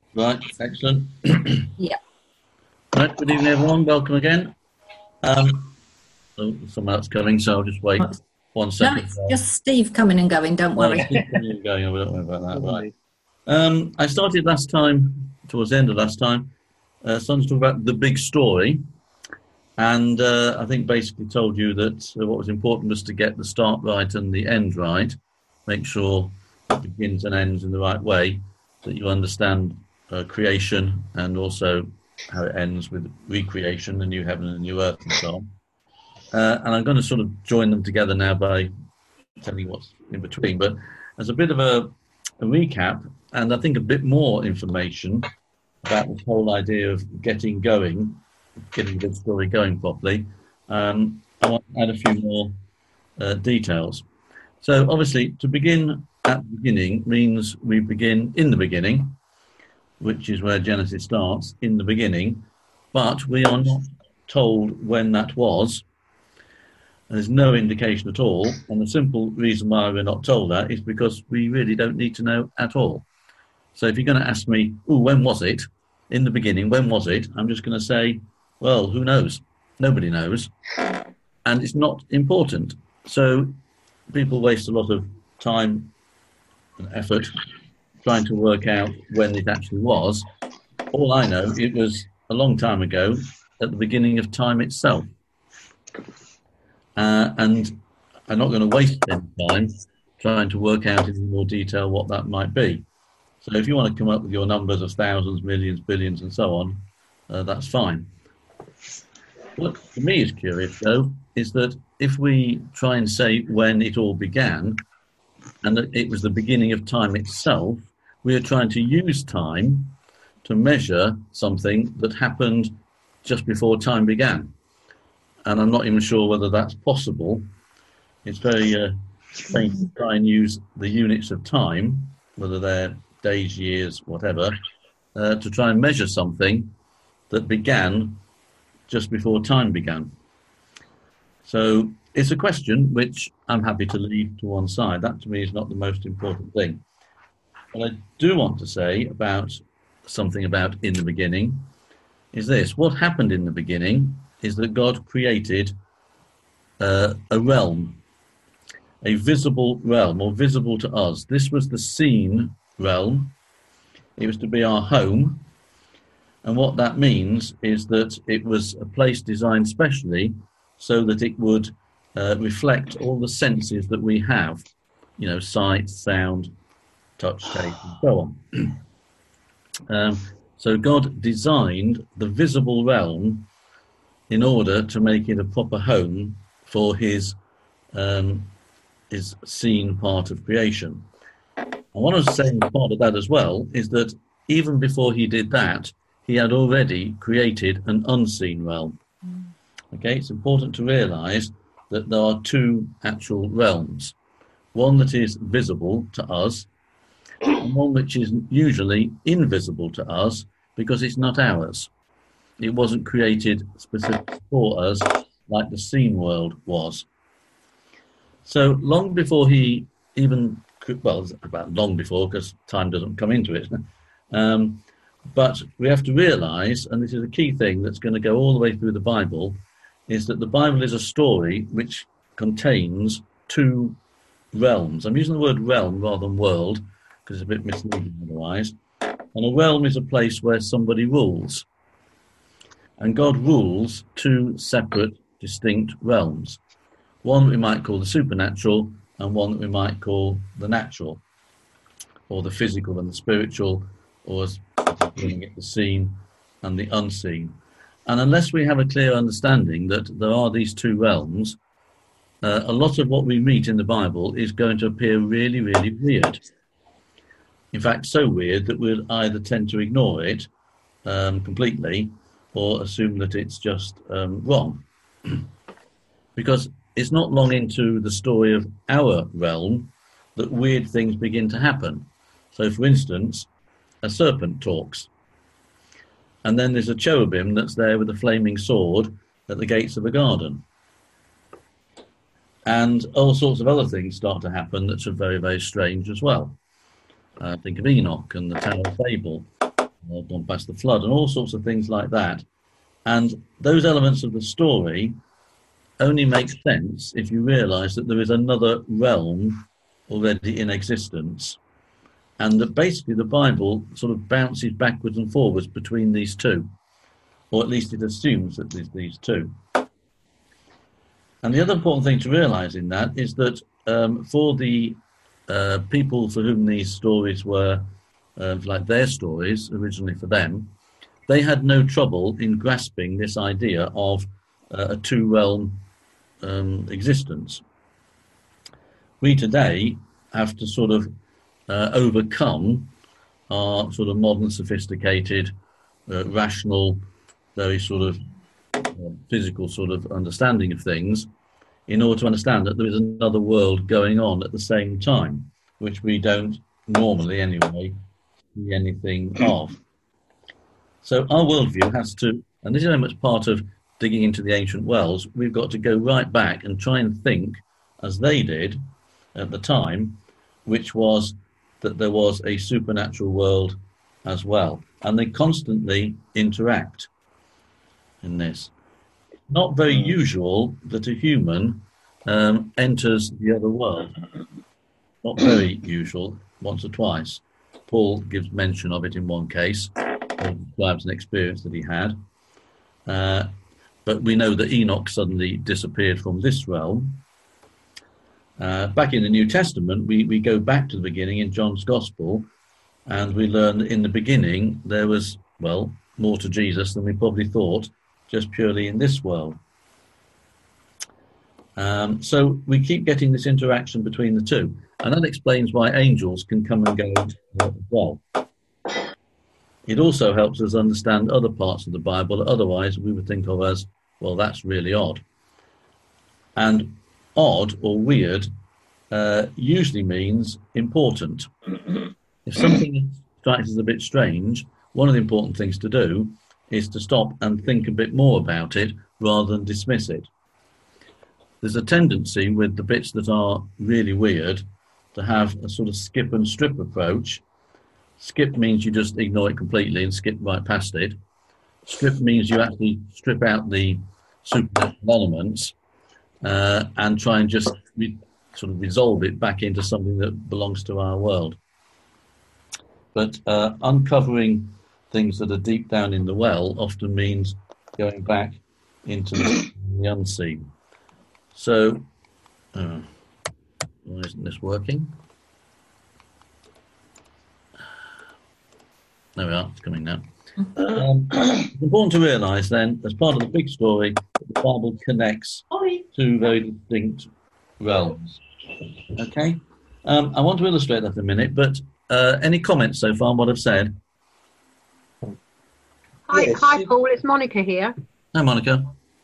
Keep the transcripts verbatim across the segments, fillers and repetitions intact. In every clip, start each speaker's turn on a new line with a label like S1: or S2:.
S1: Right, excellent.
S2: Yeah.
S1: Right, good evening, everyone. Welcome again. Um, oh, someone else coming, so I'll just wait one
S2: No,
S1: second.
S2: it's just Steve coming and going, don't
S1: Oh,
S2: worry.
S1: keep coming and going. I don't worry about that. Right.
S3: Lovely.
S1: Um, I started last time, towards the end of last time, uh, started to talk about the big story, and uh, I think basically told you that uh, what was important was to get the start right and the end right, make sure it begins and ends in the right way, that you understand uh, creation and also how it ends with recreation, the new heaven and the new earth, and so on. Uh, and I'm going to sort of join them together now by telling you what's in between. But as a bit of a, a recap, and I think a bit more information about this whole idea of getting going, getting the story going properly, um, I want to add a few more uh, details. So, obviously, to begin at the beginning means we begin in the beginning, which is where Genesis starts, in the beginning, but we are not told when that was. And there's no indication at all. And the simple reason why we're not told that is because we really don't need to know at all. So if you're going to ask me, oh, when was it? In the beginning, when was it? I'm just going to say, well, who knows? Nobody knows. And it's not important. So people waste a lot of time and effort trying to work out when it actually was. All I know, it was a long time ago at the beginning of time itself. Uh, and I'm not going to waste any time trying to work out in more detail what that might be. So if you want to come up with your numbers of thousands, millions, billions, and so on, uh, that's fine. What for me is curious, though, is that if we try and say when it all began, and that it was the beginning of time itself, we are trying to use time to measure something that happened just before time began. And I'm not even sure whether that's possible. It's very uh, strange to try and use the units of time, whether they're days, years, whatever, uh, to try and measure something that began just before time began. So it's a question which I'm happy to leave to one side. That to me is not the most important thing. What I do want to say about something about in the beginning is this. What happened in the beginning is that God created uh, a realm, a visible realm, or visible to us. This was the seen realm. It was to be our home. And what that means is that it was a place designed specially so that it would uh, reflect all the senses that we have, you know, sight, sound, touch, taste, and so on. um, so God designed the visible realm in order to make it a proper home for his um, his seen part of creation. And what I was saying part of that as well is that even before he did that, he had already created an unseen realm. Okay, it's important to realize that there are two actual realms. One that is visible to us, and one which is usually invisible to us because it's not ours. It wasn't created specifically for us like the seen world was. So long before he even, well, about long before because time doesn't come into it, um, but we have to realize, and this is a key thing that's going to go all the way through the Bible, is that the Bible is a story which contains two realms. I'm using the word realm rather than world because it's a bit misleading otherwise. And a realm is a place where somebody rules. And God rules two separate, distinct realms. One that we might call the supernatural and one that we might call the natural, or the physical and the spiritual, or as calling it, the seen and the unseen. And unless we have a clear understanding that there are these two realms, uh, a lot of what we read in the Bible is going to appear really, really weird. In fact, so weird that we'll either tend to ignore it um, completely or assume that it's just um, wrong. Because it's not long into the story of our realm that weird things begin to happen. So, for instance, a serpent talks. And then there's a cherubim that's there with a flaming sword at the gates of a garden. And all sorts of other things start to happen that are very, very strange as well. Uh, think of Enoch and the Tower of Babel. uh, gone past the flood, and all sorts of things like that. And those elements of the story only make sense if you realise that there is another realm already in existence, and that basically the Bible sort of bounces backwards and forwards between these two, or at least it assumes that there's these two. And the other important thing to realise in that is that um, for the uh, people for whom these stories were, uh, like their stories originally for them, they had no trouble in grasping this idea of uh, a two-realm um, existence. We today have to sort of uh, overcome our sort of modern, sophisticated, uh, rational, very sort of uh, physical sort of understanding of things in order to understand that there is another world going on at the same time, which we don't normally anyway see anything of. So our worldview has to, and this is very much part of digging into the ancient wells, we've got to go right back and try and think as they did at the time, which was that there was a supernatural world as well. And they constantly interact in this. Not very usual that a human um, enters the other world. Not very usual, once or twice. Paul gives mention of it in one case, describes an experience that he had. Uh, but we know that Enoch suddenly disappeared from this realm. Uh, back in the New Testament, we, we go back to the beginning in John's Gospel, and we learn that in the beginning there was, well, more to Jesus than we probably thought, just purely in this world. Um, so we keep getting this interaction between the two, and that explains why angels can come and go as well. It also helps us understand other parts of the Bible that otherwise we would think of as, well, that's really odd. And odd or weird uh, usually means important. If something strikes us a bit strange, one of the important things to do is to stop and think a bit more about it rather than dismiss it. There's a tendency with the bits that are really weird to have a sort of skip and strip approach. Skip means you just ignore it completely and skip right past it. Strip means you actually strip out the supernatural elements uh, and try and just re- sort of resolve it back into something that belongs to our world. But uh, uncovering things that are deep down in the well often means going back into the, the unseen. So, uh, why isn't this working? There we are, it's coming now. Um, it's important to realise then, as part of the big story, that the Bible connects two very distinct realms. Okay? Um, I want to illustrate that in a minute, but uh, any comments so far on what I've said?
S3: Hi, hi, Paul. It's Monica here.
S1: Hi, Monica.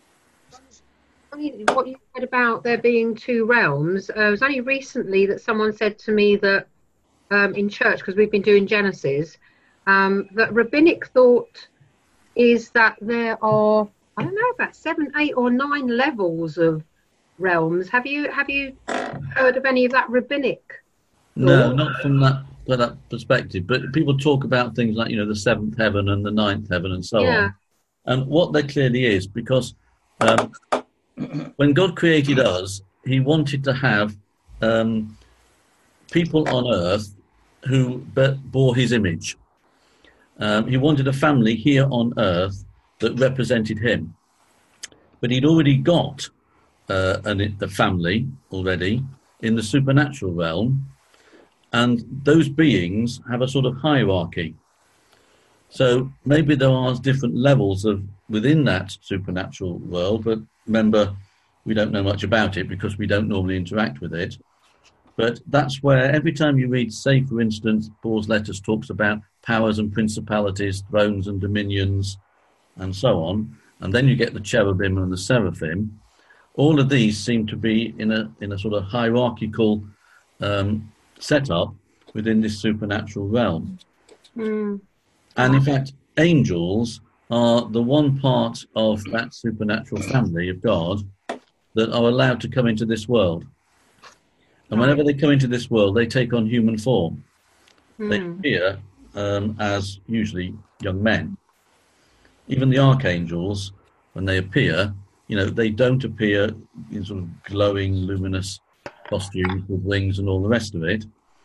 S3: What you said about there being two realms, uh, it was only recently that someone said to me that um, in church, because we've been doing Genesis, um, that rabbinic thought is that there are, I don't know, about seven, eight or nine levels of realms. Have you have you heard of any of that rabbinic thought?
S1: No, not from that, from that perspective, but people talk about things like, you know, the seventh heaven and the ninth heaven and so
S3: Yeah.
S1: on. And what there clearly is, because um, when God created us, he wanted to have um, people on earth who bore his image. Um, he wanted a family here on earth that represented him. But he'd already got uh, an, a family already in the supernatural realm, and those beings have a sort of hierarchy. So maybe there are different levels of within that supernatural world, but remember, we don't know much about it because we don't normally interact with it. But that's where every time you read, say, for instance, Paul's letters talks about powers and principalities, thrones and dominions, and so on, and then you get the cherubim and the seraphim. All of these seem to be in a in a sort of hierarchical um, setup within this supernatural realm.
S3: Mm.
S1: And in fact, angels are the one part of that supernatural family of God that are allowed to come into this world. And whenever they come into this world, they take on human form.
S3: Mm.
S1: They appear um, as usually young men. Even the archangels, when they appear, you know, they don't appear in sort of glowing, luminous costumes with wings and all the rest of it.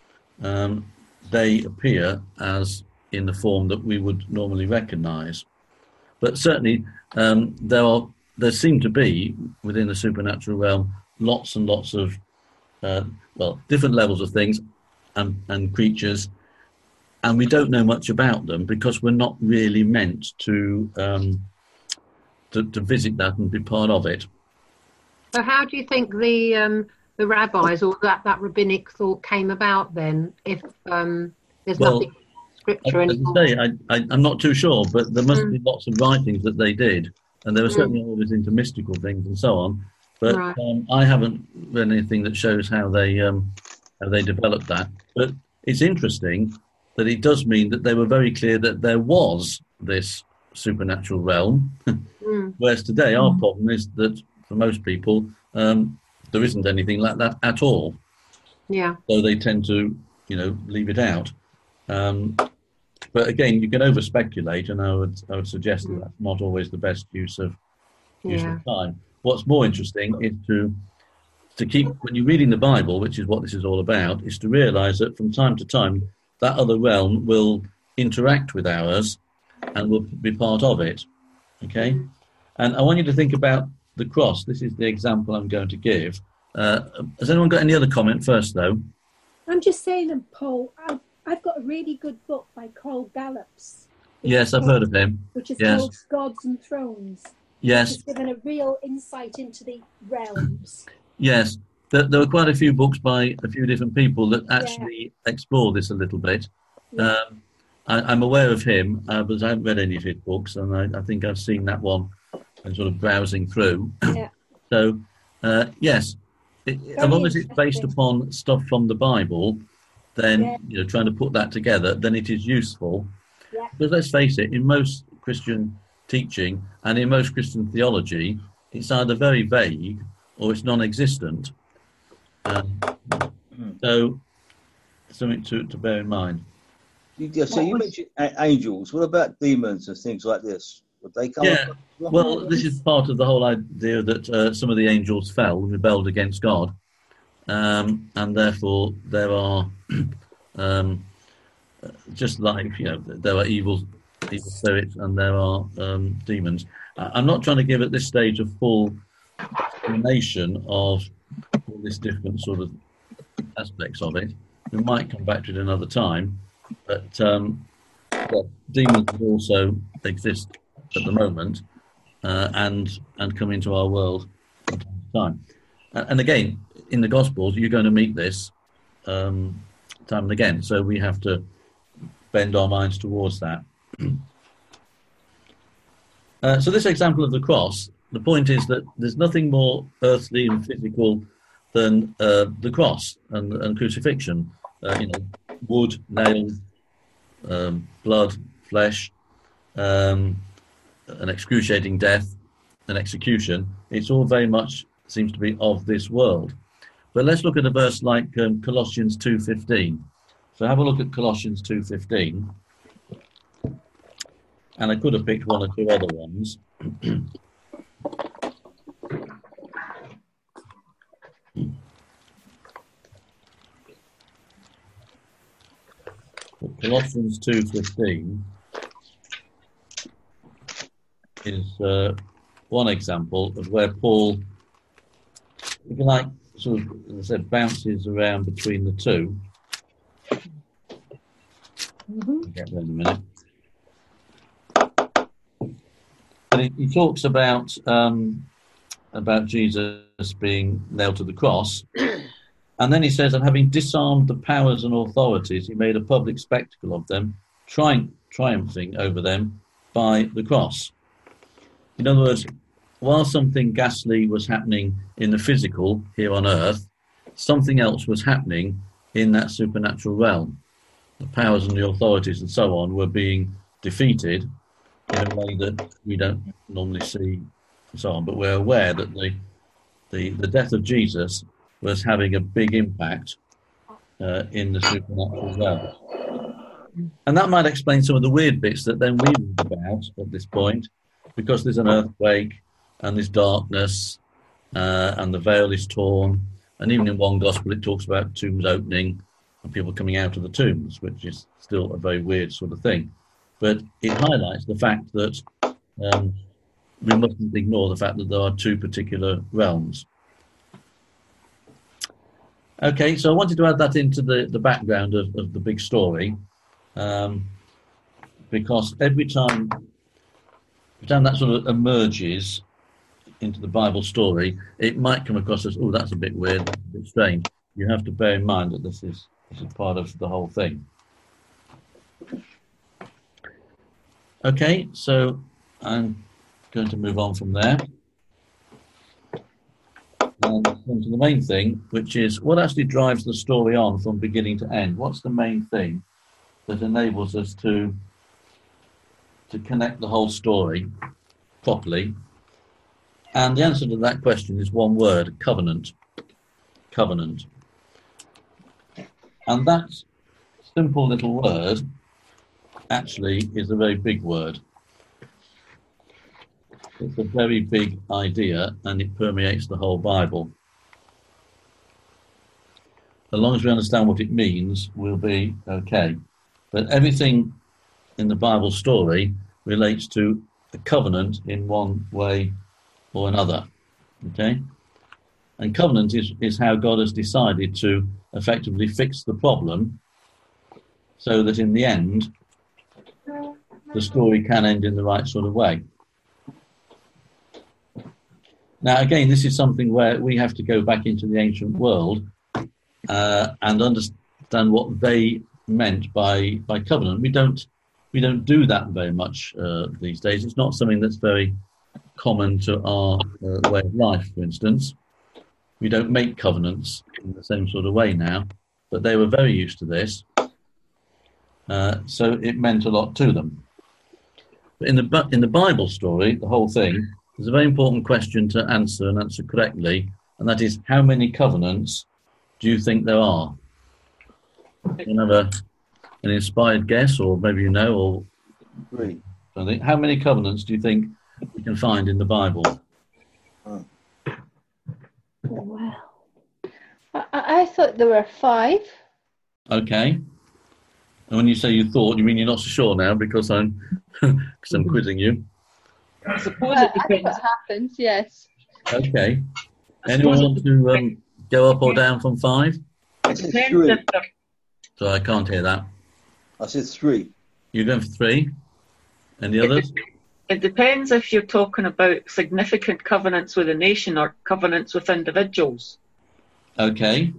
S1: Um, they appear as in the form that we would normally recognise. But certainly um, there are there seem to be within the supernatural realm lots and lots of uh, well different levels of things and, and creatures, and we don't know much about them because we're not really meant to um, to, to visit that and be part of it.
S3: So how do you think the um, the rabbis or that, that rabbinic thought came about then, if um, there's
S1: Well,
S3: nothing in scripture
S1: As
S3: anymore?
S1: I say, I, I, I'm not too sure, but there must
S3: Mm.
S1: be lots of writings that they did, and they were
S3: Mm.
S1: certainly always into mystical things and so on. But
S3: Right.
S1: um, I haven't read anything that shows how they um, how they developed that. But it's interesting that it does mean that they were very clear that there was this supernatural realm,
S3: Mm.
S1: whereas today our problem is that for most people um, there isn't anything like that at all.
S3: Yeah.
S1: So they tend to, you know, leave it out. Um, But again, you can over speculate, and I would I would suggest that that's not always the best use of use
S3: Yeah.
S1: of time. What's more interesting is to to keep when you're reading the Bible, which is what this is all about, is to realise that from time to time that other realm will interact with ours and will be part of it. Okay,
S3: Mm.
S1: and I want you to think about the cross. This is the example I'm going to give. Uh, has anyone got any other comment first, though?
S4: I'm just saying, and Paul, I've, I've got a really good book by Carl Gallups. which
S1: Yes,
S4: is
S1: I've
S4: called-
S1: heard of him.
S4: Which is
S1: Yes.
S4: called Gods and Thrones.
S1: Yes.
S4: It's given a real insight into the realms.
S1: Yes, there, there were quite a few books by a few different people that actually explore this a little bit.
S4: Yeah.
S1: Um, I, I'm aware of him, uh, but I haven't read any of his books, and I, I think I've seen that one and sort of browsing through.
S4: Yeah.
S1: So, uh, yes, it, as long as it's based
S4: interesting.
S1: upon stuff from the Bible, then
S4: Yeah.
S1: you know, trying to put that together, then it is useful.
S4: Yeah.
S1: Because let's face it, in most Christian teaching and in most Christian theology, it's either very vague or it's non-existent. Um, so, something to, to bear in mind.
S5: Yeah, so you mentioned a- angels. What about demons and things like this? Would they come?
S1: Yeah,
S5: up as well?
S1: well, this is part of the whole idea that uh, some of the angels fell, rebelled against God, um, and therefore there are um, just like you know there are evil, evil spirits, and there are um, demons. I- I'm not trying to give at this stage a full explanation of all these different sort of aspects of it. We might come back to it another time, but um, well, demons also exist at the moment uh, and and come into our world from time to time. And, and again, in the Gospels, you're going to meet this um, time and again. So we have to bend our minds towards that. uh, so this example of the cross, the point is that there's nothing more earthly and physical than uh, the cross and, and crucifixion. Uh, you know, wood, nails, um, blood, flesh, um, an excruciating death, an execution. It's all very much seems to be of this world. But let's look at a verse like um, Colossians two fifteen. So have a look at Colossians two fifteen. And I could have picked one or two other ones. Colossians two fifteen is uh, one example of where Paul, if you like, sort of, as I said, bounces around between the two.
S4: Mm-hmm.
S1: I'll get there in a minute. But he, he talks about um, about Jesus being nailed to the cross, and then he says, "And having disarmed the powers and authorities, he made a public spectacle of them, tri- triumphing over them by the cross." In other words, while something ghastly was happening in the physical here on earth, something else was happening in that supernatural realm. The powers and the authorities and so on were being defeated in a way that we don't normally see and so on, but we're aware that the the, the death of Jesus was having a big impact uh, in the supernatural realm. And that might explain some of the weird bits that then we read about at this point, because there's an earthquake and there's darkness uh, and the veil is torn. And even in one gospel, it talks about tombs opening and people coming out of the tombs, which is still a very weird sort of thing. But it highlights the fact that um, we mustn't ignore the fact that there are two particular realms. Okay, so I wanted to add that into the, the background of, of the big story, um, because every time, every time that sort of emerges into the Bible story, it might come across as, oh, that's a bit weird, that's a bit strange. You have to bear in mind that this is, this is part of the whole thing. Okay, so I'm going to move on from there and come to the main thing, which is what actually drives the story on from beginning to end. What's the main thing that enables us to to connect the whole story properly? And the answer to that question is one word: covenant. Covenant. And that simple little word actually is a very big word. It's a very big idea, and it permeates the whole Bible. As long as we understand what it means, we'll be okay. But everything in the Bible story relates to a covenant in one way or another. Okay? And covenant is, is how God has decided to effectively fix the problem so that in the end, the story can end in the right sort of way. Now, again, this is something where we have to go back into the ancient world uh, and understand what they meant by, by covenant. We don't we don't do that very much uh, these days. It's not something that's very common to our uh, way of life, for instance. We don't make covenants in the same sort of way now, but they were very used to this. Uh, so it meant a lot to them. But in the in the Bible story, the whole thing, there's a very important question to answer and answer correctly, and that is, how many covenants do you think there are? You have a, an inspired guess, or maybe you know, or
S5: Three.
S1: I think. How many covenants do you think we can find in the Bible?
S5: Oh.
S4: Oh, wow.
S6: I, I thought there were five.
S1: Okay. And when you say you thought, you mean you're not so sure now because I'm because I'm quizzing you.
S7: I suppose
S6: Uh,
S7: it
S6: that's
S7: depends.
S6: what happens, yes.
S1: Okay. Anyone want to um, go up or down from five?
S5: I
S7: It
S5: said
S7: depends
S5: three.
S7: if they're
S1: So I can't hear that.
S5: I said three.
S1: You're going for three? And the
S7: It
S1: others?
S7: It depends if you're talking about significant covenants with a nation or covenants with individuals.
S1: Okay.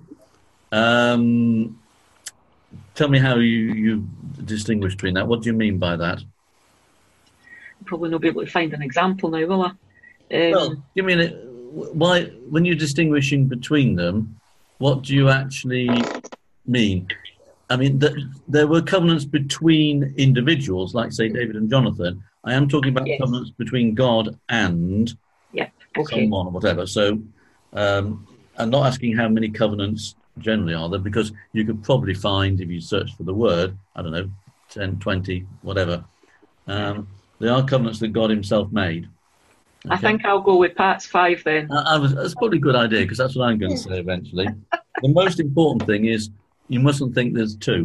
S1: Um, tell me how you, you distinguish between that. What do you mean by that?
S7: Probably not be able to find an example now, will I? Um,
S1: Well, give me an, why, when you're distinguishing between them, what do you actually mean? I mean, th- there were covenants between individuals, like, say, David and Jonathan. I am talking about
S7: Yes.
S1: covenants between God and
S7: yeah, okay.
S1: someone or whatever. So um, I'm not asking how many covenants generally are there, because you could probably find, if you search for the word, I don't know, ten, twenty, whatever. Um, there are covenants that God himself made.
S7: I
S1: Okay?
S7: think I'll go with Pat's five then.
S1: I, I was, that's probably a good idea, because that's what I'm going to say eventually. The most important thing is you mustn't think there's two.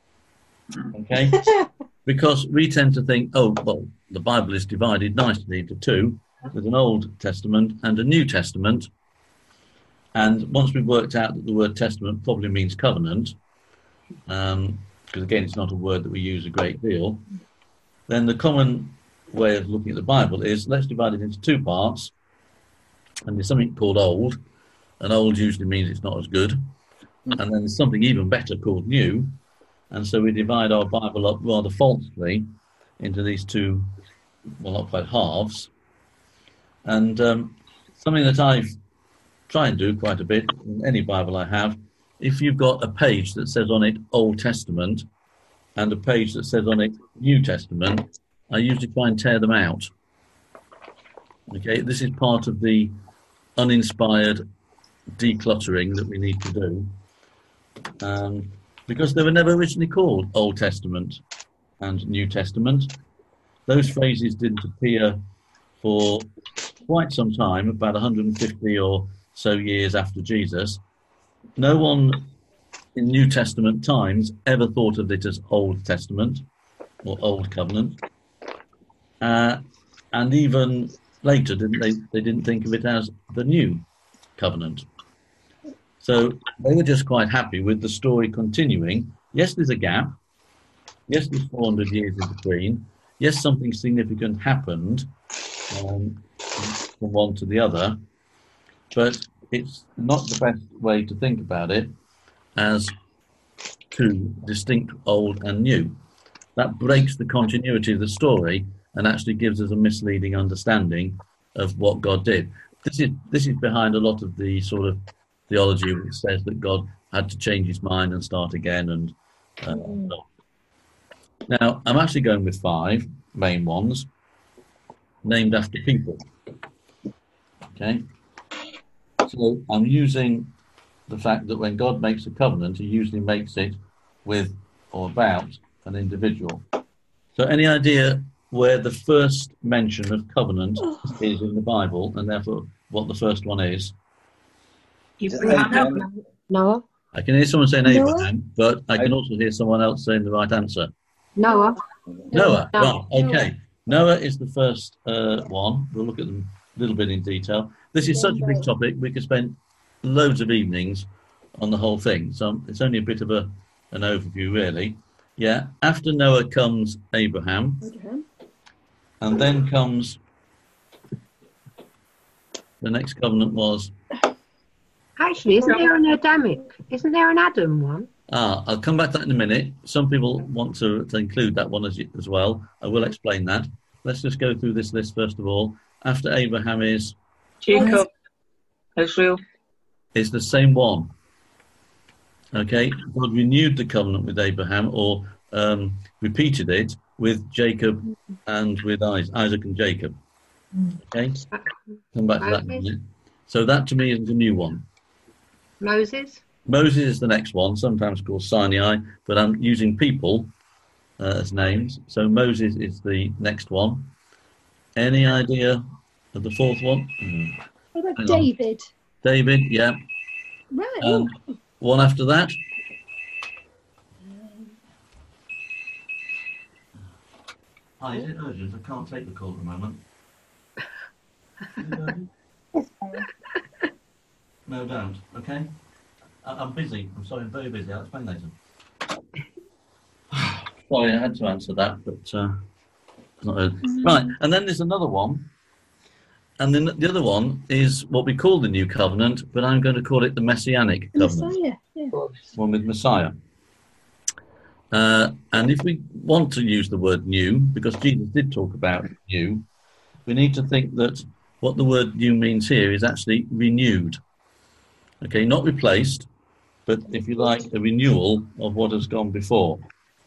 S1: Okay? Because we tend to think, oh, well, the Bible is divided nicely into two. There's an Old Testament and a New Testament. And once we've worked out that the word testament probably means covenant, um, because again, it's not a word that we use a great deal, then the common way of looking at the Bible is, let's divide it into two parts. And there's something called Old, and Old usually means it's not as good. And then there's something even better called New. And so we divide our Bible up rather falsely into these two, well, not quite halves. And um, something that I've tried and do quite a bit in any Bible I have, if you've got a page that says on it Old Testament and a page that says on it New Testament, I usually try and tear them out. Okay, this is part of the uninspired decluttering that we need to do. Um, because they were never originally called Old Testament and New Testament. Those phrases didn't appear for quite some time, about one hundred fifty or so years after Jesus. No one in New Testament times ever thought of it as Old Testament or Old Covenant. Uh, and even later, didn't they, they didn't think of it as the New Covenant. So they were just quite happy with the story continuing. Yes, there's a gap. Yes, there's four hundred years in between. Yes, something significant happened um, from one to the other, but it's not the best way to think about it as two distinct old and new. That breaks the continuity of the story and actually gives us a misleading understanding of what God did. This is this is behind a lot of the sort of theology which says that God had to change his mind and start again. And uh, mm. Now, I'm actually going with five main ones named after people. Okay? So I'm using the fact that when God makes a covenant, he usually makes it with or about an individual. So any idea where the first mention of covenant oh. is in the Bible, and therefore what the first one is?
S3: Abraham. Noah.
S1: I can hear someone saying Abraham, but I can also hear someone else saying the right answer.
S3: Noah.
S1: Noah, Noah. Right, okay. Noah is the first uh, one. We'll look at them a little bit in detail. This is such a big topic, we could spend loads of evenings on the whole thing. So it's only a bit of a an overview, really. Yeah, after Noah comes Abraham, okay. And then comes, the next covenant was...
S3: Actually, isn't there an Adamic? Isn't there an Adam one?
S1: Ah, I'll come back to that in a minute. Some people want to, to include that one as, as well. I will explain that. Let's just go through this list first of all. After Abraham is...
S7: Jacob, Israel.
S1: It's the same one. Okay, God renewed the covenant with Abraham, or um, repeated it with Jacob and with Isaac and Jacob. Okay, come back to that in a minute. So that to me is a new one.
S3: Moses?
S1: Moses is the next one, sometimes called Sinai, but I'm using people uh, as names. So Moses is the next one. Any idea of the fourth one? Mm.
S4: What about David?
S1: On. David, yeah.
S4: Right.
S1: Um, one after that? Hi, is it urgent? I can't take the call at the moment. No, don't. Okay? I- I'm busy. I'm sorry, I'm very busy. I'll explain later. Sorry, I had to answer that, but uh, it's not urgent. Mm. Right, and then there's another one. And then the other one is what we call the New Covenant, but I'm going to call it the Messianic Covenant.
S4: Messiah, yeah.
S1: One with Messiah. Uh, and if we want to use the word new, because Jesus did talk about new, we need to think that what the word new means here is actually renewed. Okay, not replaced, but if you like, a renewal of what has gone before.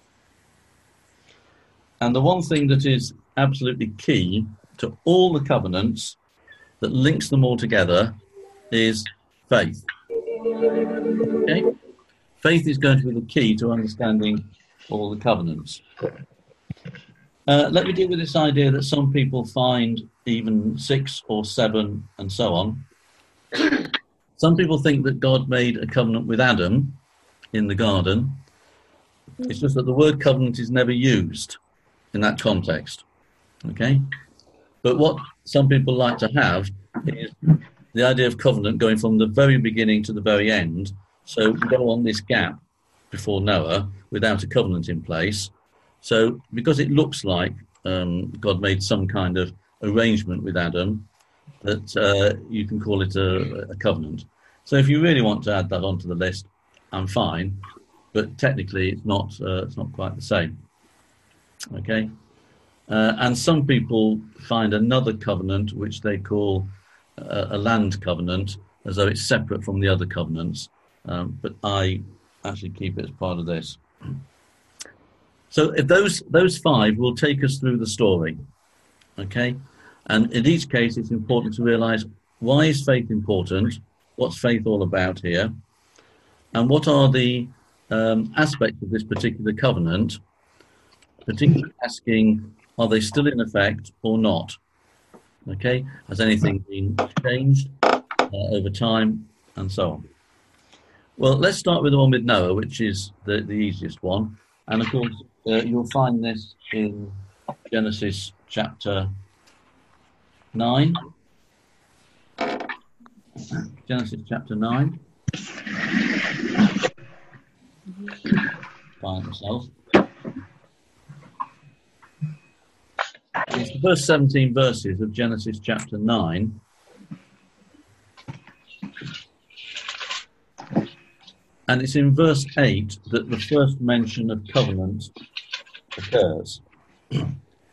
S1: And the one thing that is absolutely key to all the covenants that links them all together is faith. Okay? Faith is going to be the key to understanding all the covenants. Uh, let me deal with this idea that some people find even six or seven and so on. Some people think that God made a covenant with Adam in the garden. It's just that the word covenant is never used in that context. Okay? But what some people like to have is the idea of covenant going from the very beginning to the very end. So we go on this gap before Noah without a covenant in place. So because it looks like um, God made some kind of arrangement with Adam, that uh, you can call it a, a covenant. So if you really want to add that onto the list, I'm fine. But technically, it's not. Uh, it's not quite the same. Okay. Uh, and some people find another covenant, which they call a, a land covenant, as though it's separate from the other covenants. Um, but I actually keep it as part of this. So if those those five will take us through the story, okay? And in each case, it's important to realise, why is faith important? What's faith all about here? And what are the um, aspects of this particular covenant, particularly asking, are they still in effect or not? Okay, has anything been changed uh, over time, and so on? Well, let's start with the one with Noah, which is the, the easiest one. And of course, uh, you'll find this in Genesis chapter nine. Genesis chapter nine. Find myself. It's the first seventeen verses of Genesis chapter nine. And it's in verse eight that the first mention of covenant occurs. So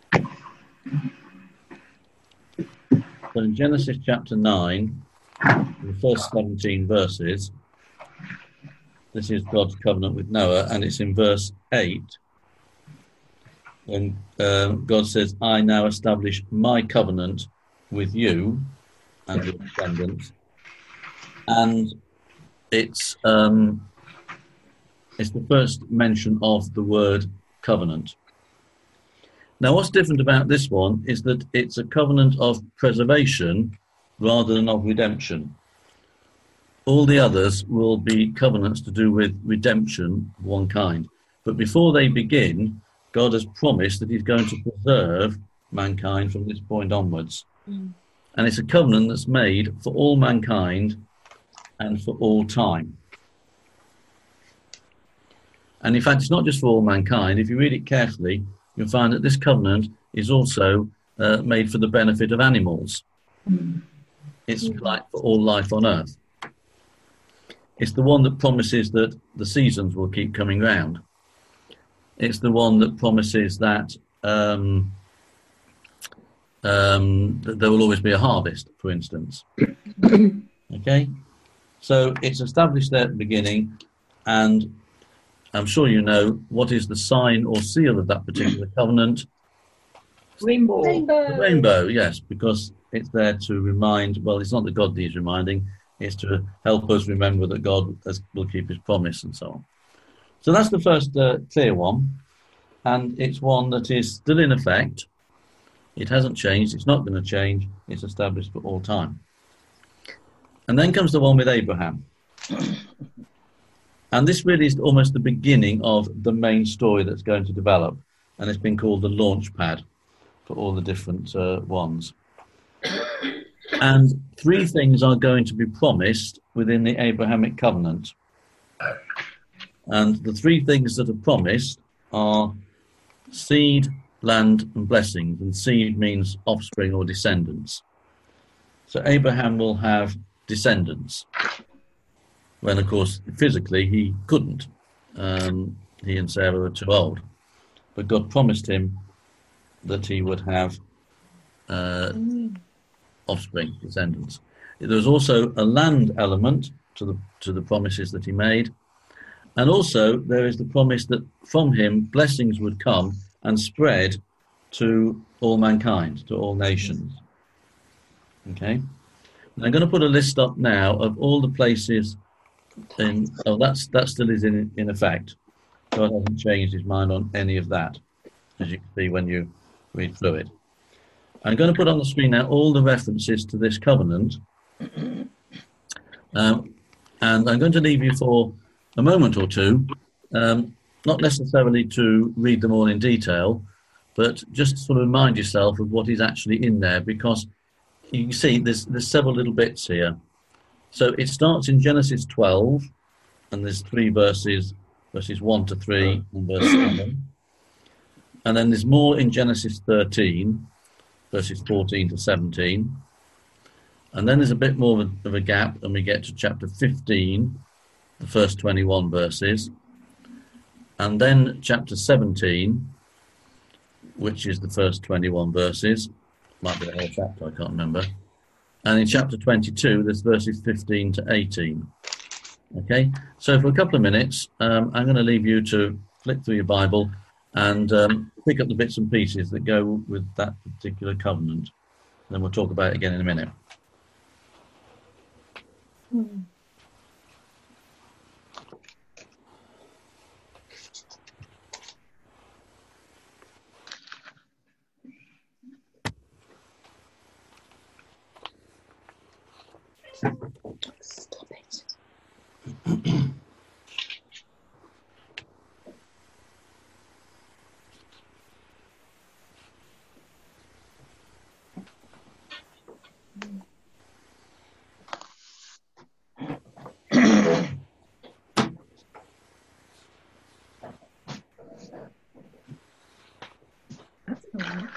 S1: in Genesis chapter nine, the first seventeen verses, this is God's covenant with Noah, and it's in verse eight when um, God says, I now establish my covenant with you and your descendants. And it's um, it's the first mention of the word covenant. Now, what's different about this one is that it's a covenant of preservation rather than of redemption. All the others will be covenants to do with redemption of one kind. But before they begin, God has promised that he's going to preserve mankind from this point onwards. Mm. And it's a covenant that's made for all mankind and for all time. And in fact, it's not just for all mankind. If you read it carefully, you'll find that this covenant is also uh, made for the benefit of animals. Mm. It's mm. like for all life on earth. It's the one that promises that the seasons will keep coming round. It's the one that promises that, um, um, that there will always be a harvest, for instance. Okay? So it's established there at the beginning, and I'm sure you know what is the sign or seal of that particular covenant.
S7: Rainbow.
S4: Rainbow.
S1: The rainbow, yes, because it's there to remind, well, it's not that God needs reminding, it's to help us remember that God has, will keep his promise and so on. So that's the first uh, clear one, and it's one that is still in effect. It hasn't changed, it's not going to change, it's established for all time. And then comes the one with Abraham. And this really is almost the beginning of the main story that's going to develop, and it's been called the launch pad for all the different uh, ones. And three things are going to be promised within the Abrahamic covenant. And the three things that are promised are seed, land, and blessings. And seed means offspring or descendants. So Abraham will have descendants, when, of course, physically he couldn't. Um, he and Sarah were too old. But God promised him that he would have uh, offspring, descendants. There was also a land element to the to the promises that he made. And also there is the promise that from him blessings would come and spread to all mankind, to all nations. Okay? And I'm going to put a list up now of all the places in, oh, that's, that still is in, in effect. God hasn't changed his mind on any of that, as you can see when you read through it. I'm going to put on the screen now all the references to this covenant. Um, and I'm going to leave you for a moment or two, um, not necessarily to read them all in detail, but just to sort of remind yourself of what is actually in there, because you can see there's, there's several little bits here. So it starts in Genesis twelve, and there's three verses, verses one to three and verse seven. And then there's more in Genesis thirteen, verses fourteen to seventeen. And then there's a bit more of a, of a gap, and we get to chapter fifteen, the first twenty-one verses. And then chapter seventeen, which is the first twenty-one verses. Might be the whole chapter, I can't remember. And in chapter twenty-two, there's verses fifteen to eighteen. Okay, so for a couple of minutes, um, I'm going to leave you to flick through your Bible and um, pick up the bits and pieces that go with that particular covenant. Then we'll talk about it again in a minute.
S4: Hmm. Stop it. That's all right.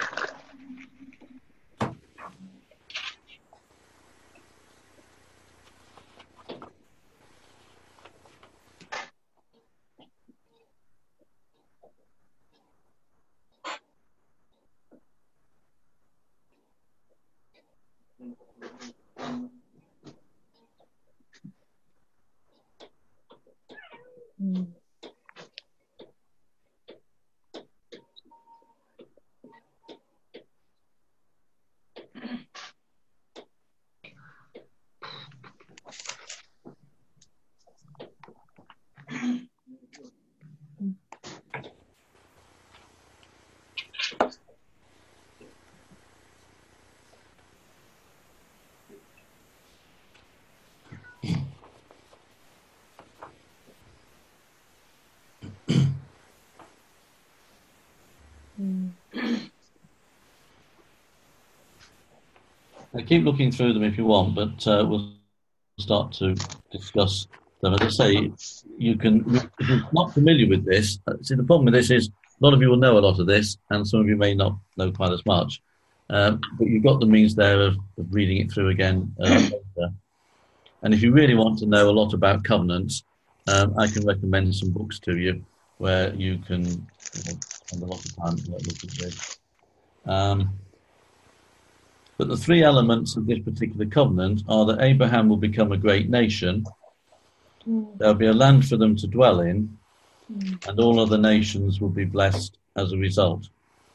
S4: Mm. Mm.
S1: Now, keep looking through them if you want, but uh, we'll start to discuss them. As I say, you can, if you're not familiar with this, uh, see, the problem with this is a lot of you will know a lot of this, and some of you may not know quite as much. Um, but you've got the means there of, of reading it through again uh, later. And if you really want to know a lot about covenants, um, I can recommend some books to you where you can you know, spend a lot of time looking at this. Um, but the three elements of this particular covenant are that Abraham will become a great nation,
S4: Mm.
S1: there'll be a land for them to dwell in,
S4: Mm.
S1: and all other nations will be blessed as a result.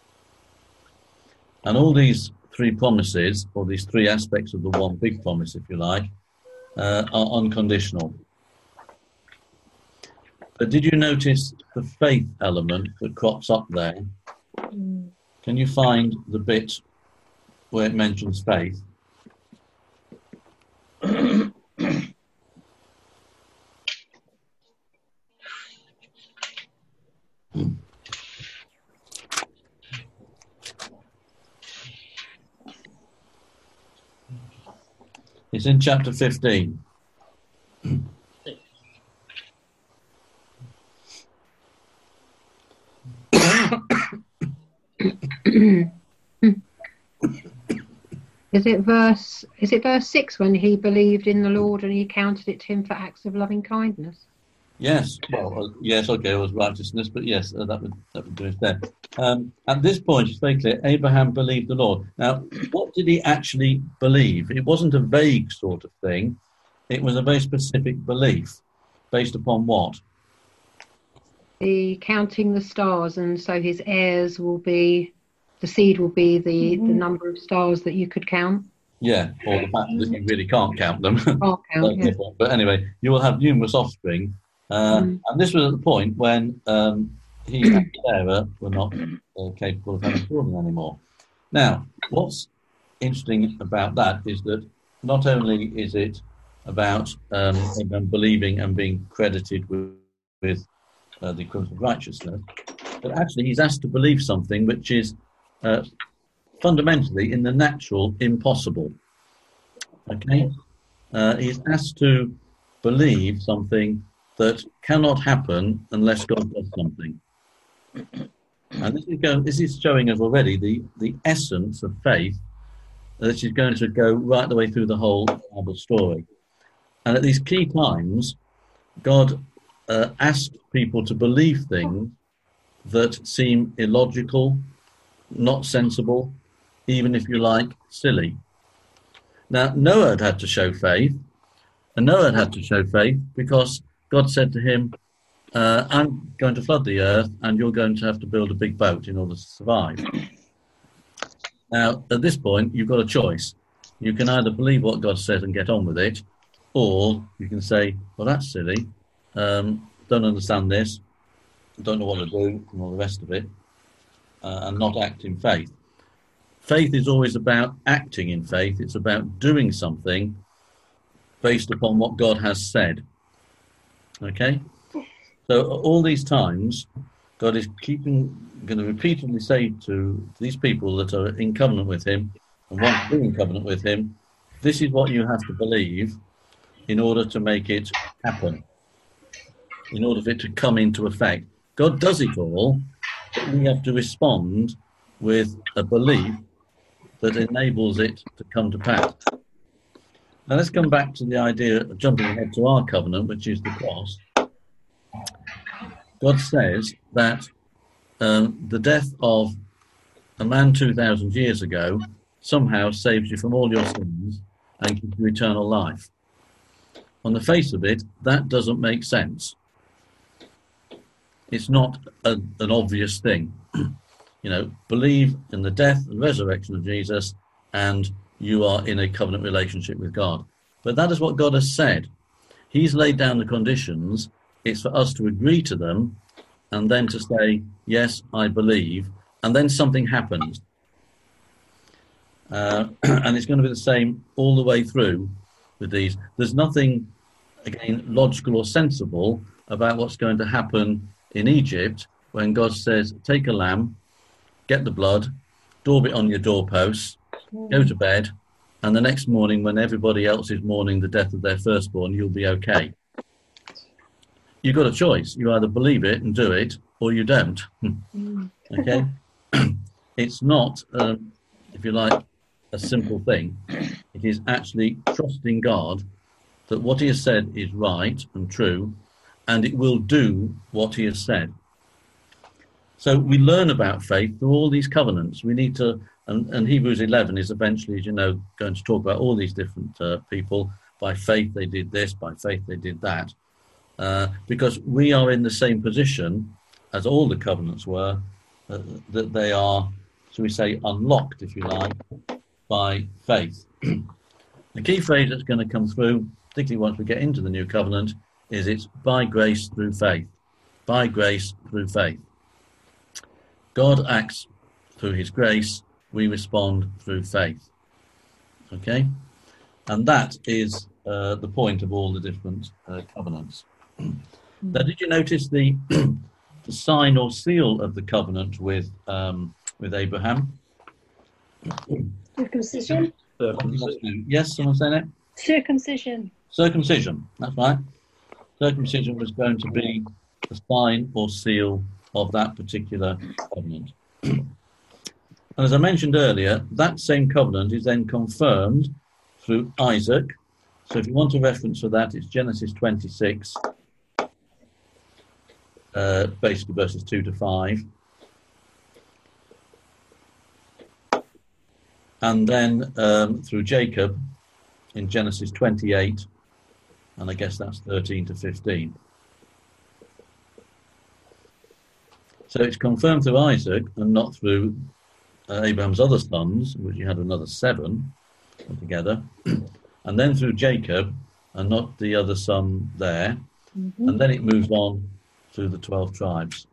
S1: And all these three promises, or these three aspects of the one big promise, if you like, uh, are unconditional. But did you notice the faith element that crops up there?
S4: Mm.
S1: Can you find the bit where it mentions faith? It's in chapter fifteen.
S3: Is it verse? Is it verse six when he believed in the Lord and he counted it to him for acts of loving kindness?
S1: Yes, well, uh, yes, okay, it was righteousness, but yes, uh, that would that would do it there. Um, at this point, it's very clear. Abraham believed the Lord. Now, what did he actually believe? It wasn't a vague sort of thing. It was a very specific belief, based upon what?
S3: The counting the stars, and so his heirs will be, the seed will be the
S4: Mhm.
S3: the number of stars that you could count.
S1: Yeah, or the fact that you really can't count them.
S3: Can't count. Yeah.
S1: But anyway, you will have numerous offspring. Uh,
S3: Mm.
S1: And this was at the point when um, he and Sarah were not uh, capable of having children anymore. Now, what's interesting about that is that not only is it about um, Abraham believing and being credited with, with uh, the equivalent of righteousness, but actually he's asked to believe something which is uh, fundamentally in the natural impossible. Okay? Uh, he's asked to believe something that cannot happen unless God does something. And this is, going, this is showing us already the, the essence of faith that is going to go right the way through the whole Bible story. And at these key times, God uh, asked people to believe things that seem illogical, not sensible, even if you like, silly. Now, Noah had had to show faith, and Noah had had to show faith because God said to him, uh, I'm going to flood the earth and you're going to have to build a big boat in order to survive. Now, at this point, you've got a choice. You can either believe what God said and get on with it, or you can say, well, that's silly, um, don't understand this, don't know what to do, and all the rest of it, uh, and not act in faith. Faith is always about acting in faith. It's about doing something based upon what God has said. Okay? So all these times, God is keeping, going to repeatedly say to these people that are in covenant with him and want to be in covenant with him, this is what you have to believe in order to make it happen, in order for it to come into effect. God does it all, but we have to respond with a belief that enables it to come to pass. Now let's come back to the idea of jumping ahead to our covenant, which is the cross. God says that um, the death of a man two thousand years ago somehow saves you from all your sins and gives you eternal life. On the face of it, that doesn't make sense. It's not a, an obvious thing. You know, believe in the death and resurrection of Jesus and you are in a covenant relationship with God. But that is what God has said. He's laid down the conditions. It's for us to agree to them and then to say, yes, I believe, and then something happens. Uh, and it's going to be the same all the way through with these. There's nothing, again, logical or sensible about what's going to happen in Egypt when God says, take a lamb, get the blood, daub it on your doorposts, go to bed, and the next morning when everybody else is mourning the death of their firstborn, you'll be okay. You've got a choice. You either believe it and do it, or you don't. Okay? It's not, um, if you like, a simple thing. It is actually trusting God that what he has said is right and true, and it will do what he has said. So we learn about faith through all these covenants. We need to, and, and Hebrews eleven is eventually, as you know, going to talk about all these different uh, people. By faith they did this, by faith they did that. Uh, because we are in the same position as all the covenants were, uh, that they are, shall we say, unlocked, if you like, by faith. The key phrase that's going to come through, particularly once we get into the new covenant, is it's by grace through faith. By grace through faith. God acts through his grace, we respond through faith. Okay? And that is uh, the point of all the different uh, covenants. Now, did you notice the, the sign or seal of the covenant with um, with Abraham?
S4: Circumcision.
S1: Circumcision. Yes, someone saying it?
S4: Circumcision.
S1: Circumcision, that's right. Circumcision was going to be the sign or seal of that particular covenant. And as I mentioned earlier, that same covenant is then confirmed through Isaac. So if you want a reference for that, it's Genesis twenty-six, uh, basically verses two to five. And then um, through Jacob in Genesis twenty-eight, and I guess that's thirteen to fifteen. So it's confirmed through Isaac and not through uh, Abraham's other sons, which he had another seven altogether, and then through Jacob and not the other son there, mm-hmm. And then it moves on through the twelve tribes.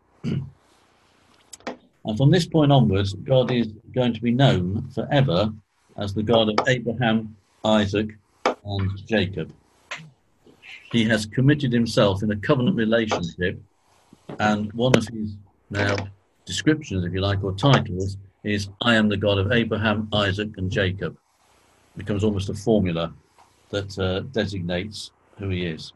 S1: And from this point onwards, God is going to be known forever as the God of Abraham, Isaac, and Jacob. He has committed himself in a covenant relationship, and one of his now descriptions, if you like, or titles, is I am the God of Abraham, Isaac, and Jacob. It becomes almost a formula that uh, designates who he is.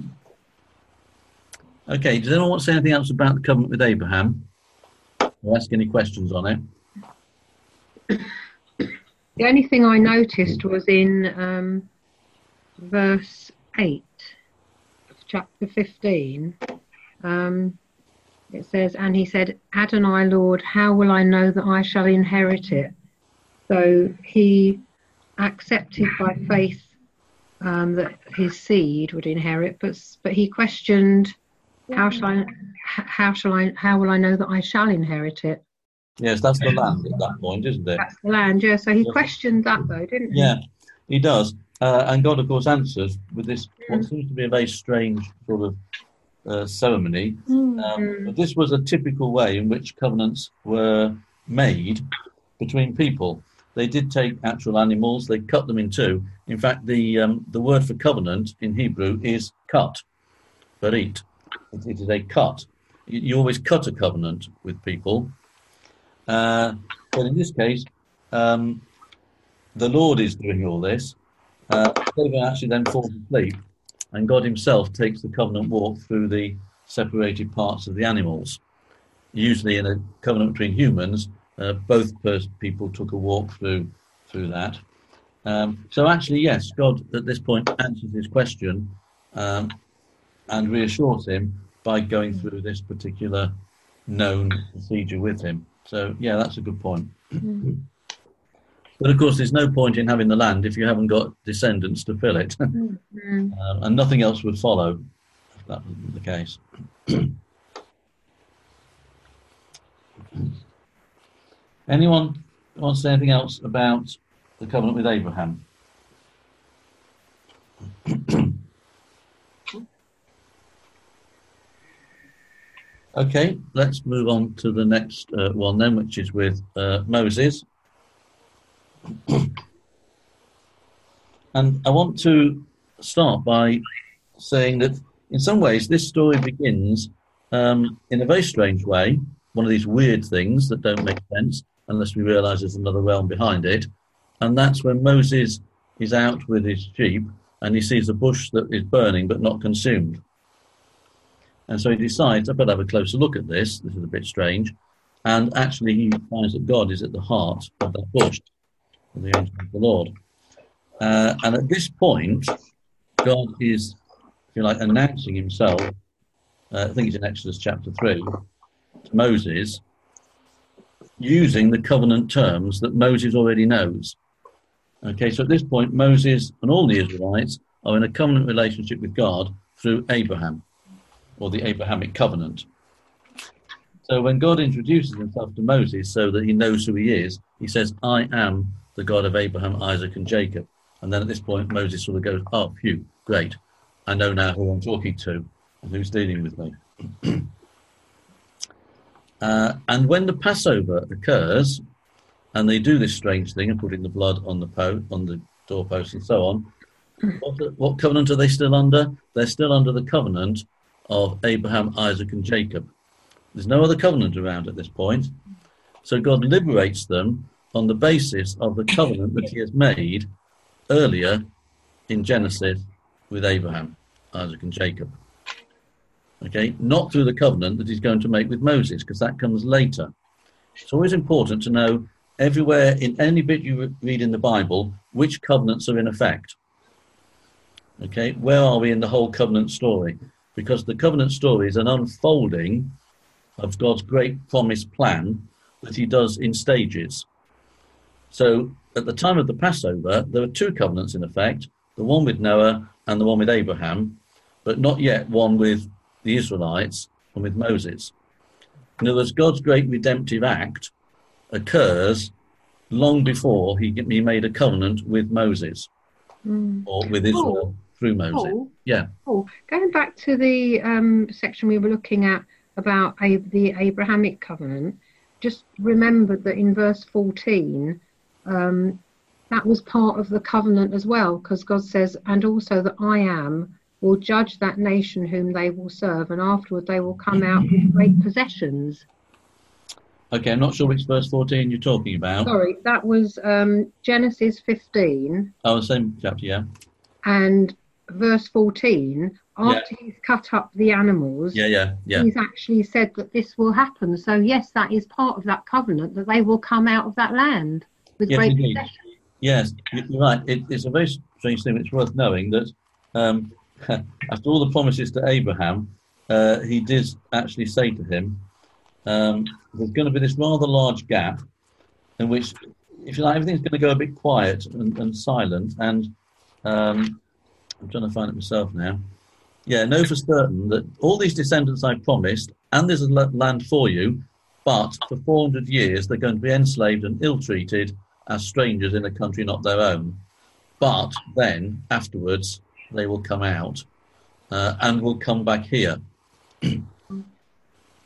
S1: Okay, does anyone want to say anything else about the covenant with Abraham? Or ask any questions on it?
S3: The only thing I noticed was in um, verse eight of chapter fifteen. Um, it says, and he said, Adonai, Lord, how will I know that I shall inherit it? So he accepted by faith um, that his seed would inherit, but but he questioned, how shall I, how shall I, how will I know that I shall inherit it?
S1: Yes, that's the land at that point, isn't it?
S3: That's the land, yeah. So he questioned that, though, didn't he?
S1: Yeah, he does. Uh, and God, of course, answers with this, what seems to be a very strange sort of uh, ceremony. Um,
S3: Mm.
S1: but this was a typical way in which covenants were made between people. they did take actual animals, they cut them in two. In fact, the um, the word for covenant in Hebrew is cut, berit. It, it is a cut. You, you always cut a covenant with people. Uh, but in this case, um, the Lord is doing all this. Uh, David actually then falls asleep, and God himself takes the covenant walk through the separated parts of the animals. Usually in a covenant between humans, uh, both pers- people took a walk through through that. Um, so actually, yes, God at this point answers his question um, and reassures him by going through this particular known procedure with him. So, yeah, that's a good point. Mm. But, of course, there's no point in having the land if you haven't got descendants to fill it. Mm-hmm. um, and nothing else would follow if that wasn't the case. Anyone want to say anything else about the covenant with Abraham? Okay, let's move on to the next uh, one then, which is with uh, Moses. And I want to start by saying that in some ways this story begins um, in a very strange way, one of these weird things that don't make sense unless we realise there's another realm behind it. And that's when Moses is out with his sheep and he sees a bush that is burning but not consumed. And so he decides, I better have a closer look at this. This is a bit strange. And actually he finds that God is at the heart of that bush, of the angel of the Lord. Uh, and at this point, God is, if you like, announcing himself, uh, I think it's in Exodus chapter three, to Moses, using the covenant terms that Moses already knows. Okay, so at this point, Moses and all the Israelites are in a covenant relationship with God through Abraham, or the Abrahamic covenant. So when God introduces himself to Moses so that he knows who he is, he says, I am the God of Abraham, Isaac, and Jacob. And then at this point, Moses sort of goes, oh, phew, great. I know now who I'm talking to and who's dealing with me. uh, and when the Passover occurs, and they do this strange thing of putting the blood on the po- on the doorpost and so on, what, what covenant are they still under? They're still under the covenant of Abraham, Isaac, and Jacob. There's no other covenant around at this point. So God liberates them on the basis of the covenant that he has made earlier in Genesis with Abraham, Isaac, and Jacob. Okay, not through the covenant that he's going to make with Moses, because that comes later. It's always important to know everywhere in any bit you read in the Bible which covenants are in effect. Okay, where are we in the whole covenant story? Because the covenant story is an unfolding of God's great promised plan that he does in stages. So at the time of the Passover, there were two covenants in effect, the one with Noah and the one with Abraham, but not yet one with the Israelites and with Moses. In other words, God's great redemptive act occurs long before he, he made a covenant with Moses, mm. or with Israel. Oh. Through Moses. Paul,
S3: yeah. Paul, going back to the um, section we were looking at about a, the Abrahamic covenant, just remembered that in verse fourteen, um, that was part of the covenant as well, because God says, and also that I am will judge that nation whom they will serve, and afterward they will come out with great possessions.
S1: Okay, I'm not sure which verse fourteen you're talking about.
S3: Sorry, that was um, Genesis fifteen.
S1: Oh, the same chapter, yeah.
S3: And verse fourteen, after yeah. he's cut up the animals,
S1: yeah, yeah, yeah.
S3: he's actually said that this will happen. So, yes, that is part of that covenant, that they will come out of that land with
S1: yes,
S3: great
S1: indeed.
S3: possession.
S1: Yes, you're right. It, it's a very strange thing. It's worth knowing that um, after all the promises to Abraham, uh, he did actually say to him, um, there's going to be this rather large gap in which, if you like, everything's going to go a bit quiet and, and silent. And um, I'm trying to find it myself now. Yeah, know for certain that all these descendants I promised, and there's a land for you, but for four hundred years they're going to be enslaved and ill-treated as strangers in a country not their own. But then, afterwards, they will come out uh, and will come back here.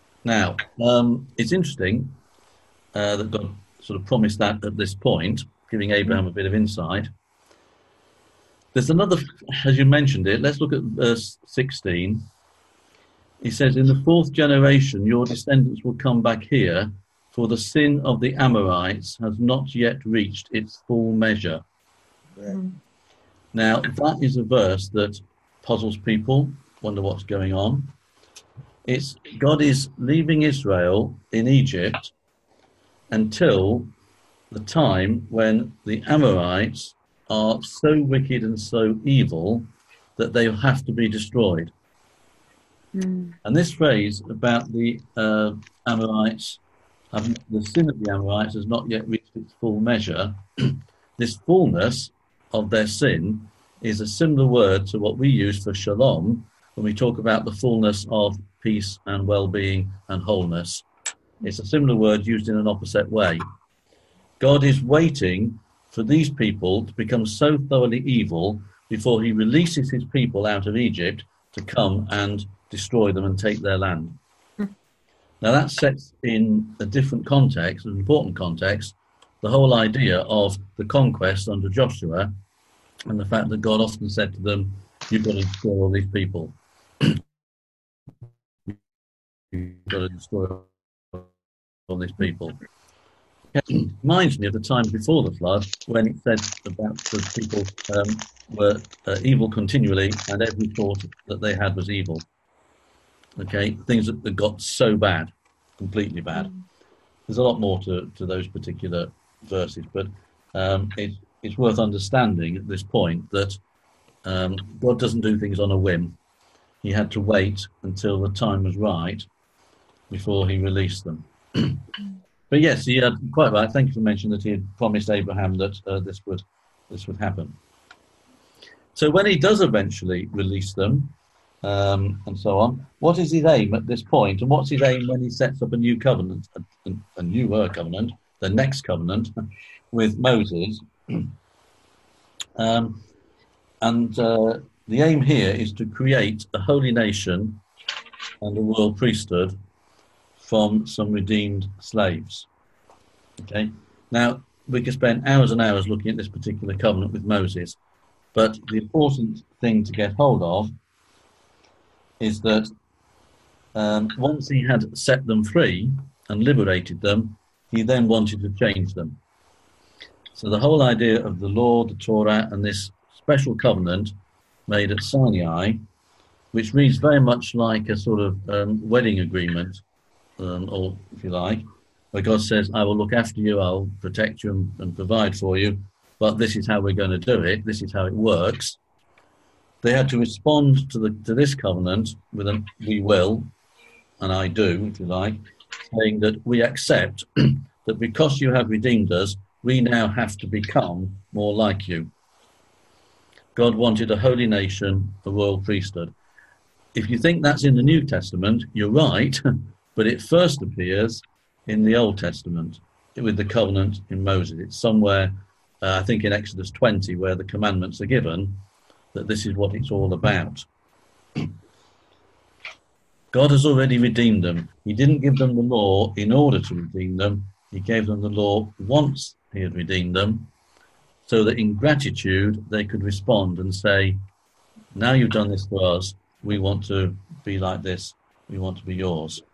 S1: Now, um, it's interesting uh, that God sort of promised that at this point, giving Abraham a bit of insight. There's another, as you mentioned it, let's look at verse sixteen. He says, in the fourth generation, your descendants will come back here, for the sin of the Amorites has not yet reached its full measure.
S5: Yeah.
S1: Now, that is a verse that puzzles people, wonder what's going on. It's God is leaving Israel in Egypt until the time when the Amorites are so wicked and so evil that they have to be destroyed.
S2: Mm.
S1: And this phrase about the uh, Amorites, um, the sin of the Amorites has not yet reached its full measure. This fullness of their sin is a similar word to what we use for shalom when we talk about the fullness of peace and well-being and wholeness. It's a similar word used in an opposite way. God is waiting for these people to become so thoroughly evil before he releases his people out of Egypt to come and destroy them and take their land. Now that sets in a different context, an important context, the whole idea of the conquest under Joshua and the fact that God often said to them, you've got to destroy all these people. You've got to destroy all these people. It reminds me of the time before the flood when it said about the people um, were uh, evil continually and every thought that they had was evil. Okay, things that, that got so bad, completely bad. Mm. There's a lot more to, to those particular verses, but um, it, it's worth understanding at this point that um, God doesn't do things on a whim. He had to wait until the time was right before he released them. But yes, he had quite right. Thank you for mentioning that he had promised Abraham that uh, this would this would happen. So when he does eventually release them, um, and so on, what is his aim at this point? And what's his aim when he sets up a new covenant, a, a newer covenant, the next covenant with Moses? um, and uh, the aim here is to create a holy nation and a royal priesthood from some redeemed slaves. Okay. Now, we could spend hours and hours looking at this particular covenant with Moses, but the important thing to get hold of is that um, once he had set them free and liberated them, he then wanted to change them. So the whole idea of the law, the Torah, and this special covenant made at Sinai, which reads very much like a sort of um, wedding agreement, Um, or if you like, where God says, I will look after you, I'll protect you and, and provide for you, but this is how we're going to do it, this is how it works. They had to respond to the to this covenant with a we will, and I do, if you like, saying that we accept that because you have redeemed us, we now have to become more like you. God wanted a holy nation, a royal priesthood. If you think that's in the New Testament, you're right. But it first appears in the Old Testament with the covenant in Moses. It's somewhere, uh, I think in Exodus twenty, where the commandments are given, that this is what it's all about. God has already redeemed them. He didn't give them the law in order to redeem them. He gave them the law once he had redeemed them, so that in gratitude they could respond and say, now you've done this for us, we want to be like this, we want to be yours.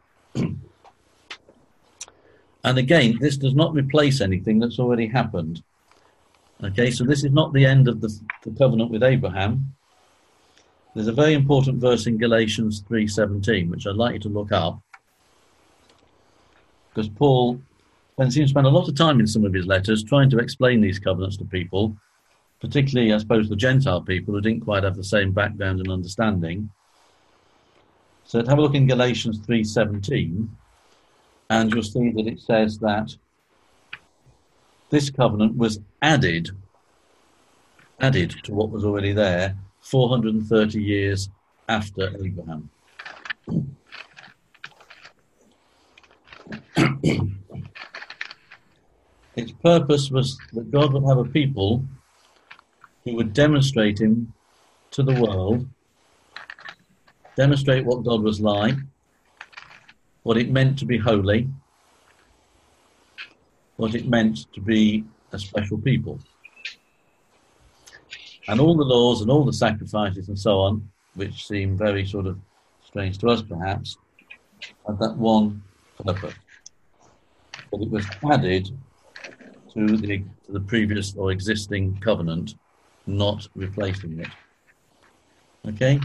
S1: And again, this does not replace anything that's already happened. Okay, so this is not the end of the, the covenant with Abraham. There's a very important verse in Galatians three seventeen, which I'd like you to look up, because Paul seems to spend a lot of time in some of his letters trying to explain these covenants to people, particularly, I suppose, the Gentile people who didn't quite have the same background and understanding. So have a look in Galatians three seventeen, and you'll see that it says that this covenant was added, added to what was already there four hundred thirty years after Abraham. Its purpose was that God would have a people who would demonstrate him to the world, demonstrate what God was like, what it meant to be holy, what it meant to be a special people. And all the laws and all the sacrifices and so on, which seem very sort of strange to us perhaps, had that one purpose. But it was added to the, to the previous or existing covenant, not replacing it. Okay?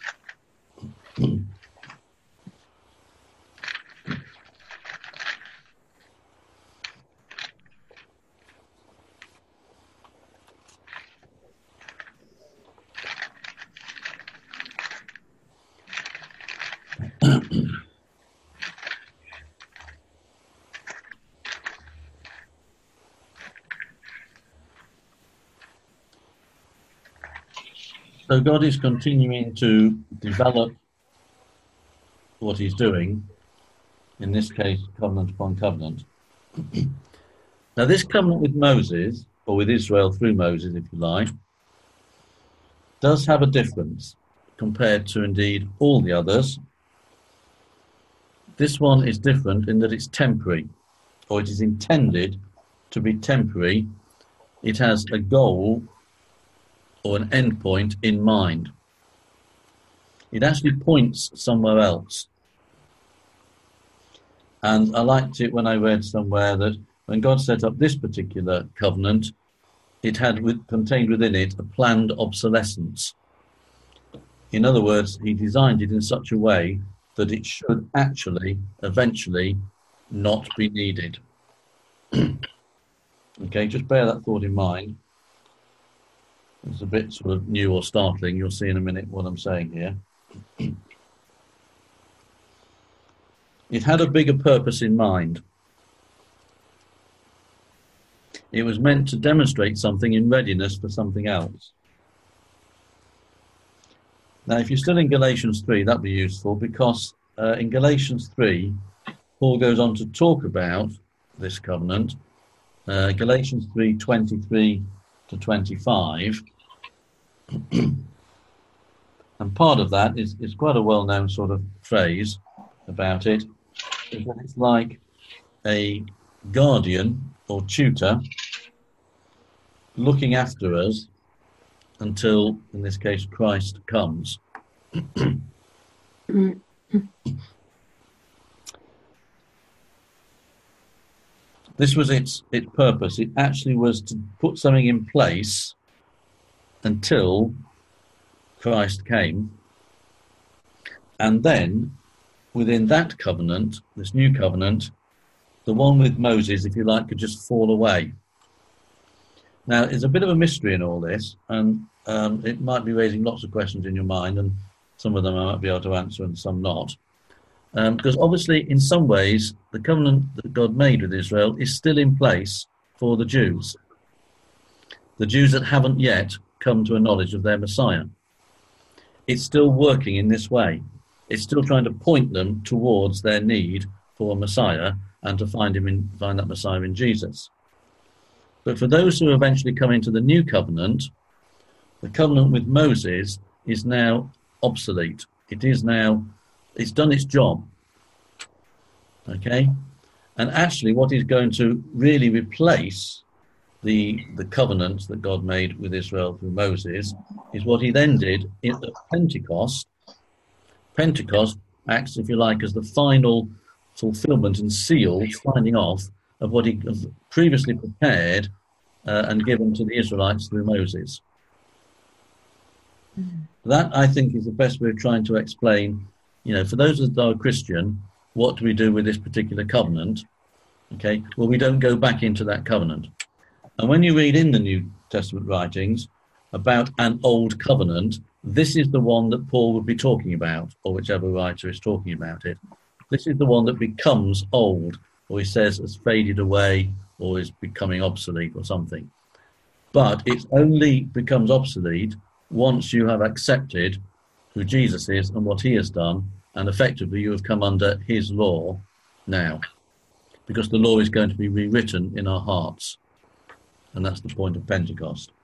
S1: So God is continuing to develop what he's doing, in this case, covenant upon covenant. Now this covenant with Moses, or with Israel through Moses, if you like, does have a difference compared to indeed all the others. This one is different in that it's temporary, or it is intended to be temporary. It has a goal or an end point in mind. It actually points somewhere else. And I liked it when I read somewhere that when God set up this particular covenant, it had with, contained within it a planned obsolescence. In other words, he designed it in such a way that it should actually, eventually, not be needed. Okay, just bear that thought in mind. It's a bit sort of new or startling. You'll see in a minute what I'm saying here. It had a bigger purpose in mind. It was meant to demonstrate something in readiness for something else. Now, if you're still in Galatians three, that'd be useful, because uh, in Galatians three, Paul goes on to talk about this covenant. Uh, Galatians three, twenty-three to twenty-five. And part of that is, is quite a well-known sort of phrase about it, is that it's like a guardian or tutor looking after us until, in this case, Christ comes. This was its its purpose. It actually was to put something in place until Christ came. And then, within that covenant, this new covenant, the one with Moses, if you like, could just fall away. Now, there's a bit of a mystery in all this, and um, it might be raising lots of questions in your mind, and some of them I might be able to answer and some not. Um, because obviously, in some ways, the covenant that God made with Israel is still in place for the Jews. The Jews that haven't yet come to a knowledge of their Messiah. It's still working in this way. It's still trying to point them towards their need for a Messiah and to find him in, find that Messiah in Jesus. But for those who eventually come into the new covenant, the covenant with Moses is now obsolete. It is now, it's done its job. Okay? And actually what is going to really replace the the covenant that God made with Israel through Moses is what he then did at Pentecost. Pentecost acts, if you like, as the final fulfillment and seal, signing off of what he previously prepared uh, and given to the Israelites through Moses. Mm. That, I think, is the best way of trying to explain, you know, for those that are Christian, what do we do with this particular covenant? Okay, well, we don't go back into that covenant. And when you read in the New Testament writings about an old covenant, this is the one that Paul would be talking about, or whichever writer is talking about it. This is the one that becomes old, or he says has faded away, or is becoming obsolete or something. But it only becomes obsolete once you have accepted who Jesus is and what he has done, and effectively you have come under his law now, because the law is going to be rewritten in our hearts. And that's the point of Pentecost.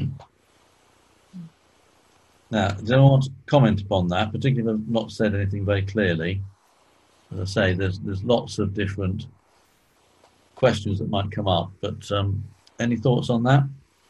S1: Now, does anyone want to comment upon that, particularly if I've not said anything very clearly? As I say, there's there's lots of different questions that might come up, but um, any thoughts on that?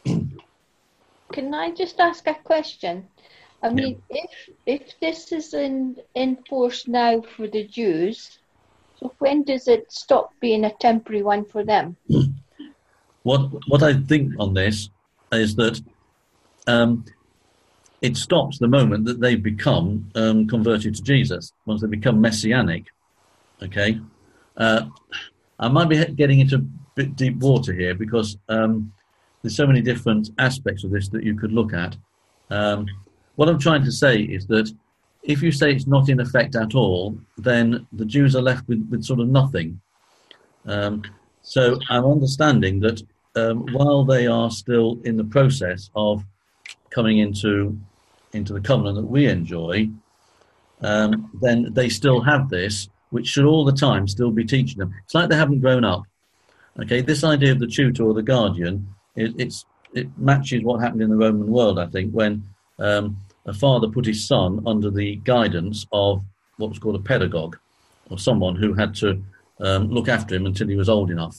S6: Can I just ask a question? I mean, yeah. if if this is in, in force now for the Jews, so when does it stop being a temporary one for them?
S1: What what I think on this is that um, it stops the moment that they become um, converted to Jesus, once they become messianic. Okay, uh, I might be getting into a bit deep water here because um, there's so many different aspects of this that you could look at. Um, what I'm trying to say is that if you say it's not in effect at all, then the Jews are left with, with sort of nothing. Um, so I'm understanding that um, while they are still in the process of coming into into the covenant that we enjoy, um, then they still have this, which should all the time still be teaching them. It's like they haven't grown up. Okay, this idea of the tutor or the guardian, it, it's it matches what happened in the Roman world, I think, when um, a father put his son under the guidance of what was called a pedagogue, or someone who had to um, look after him until he was old enough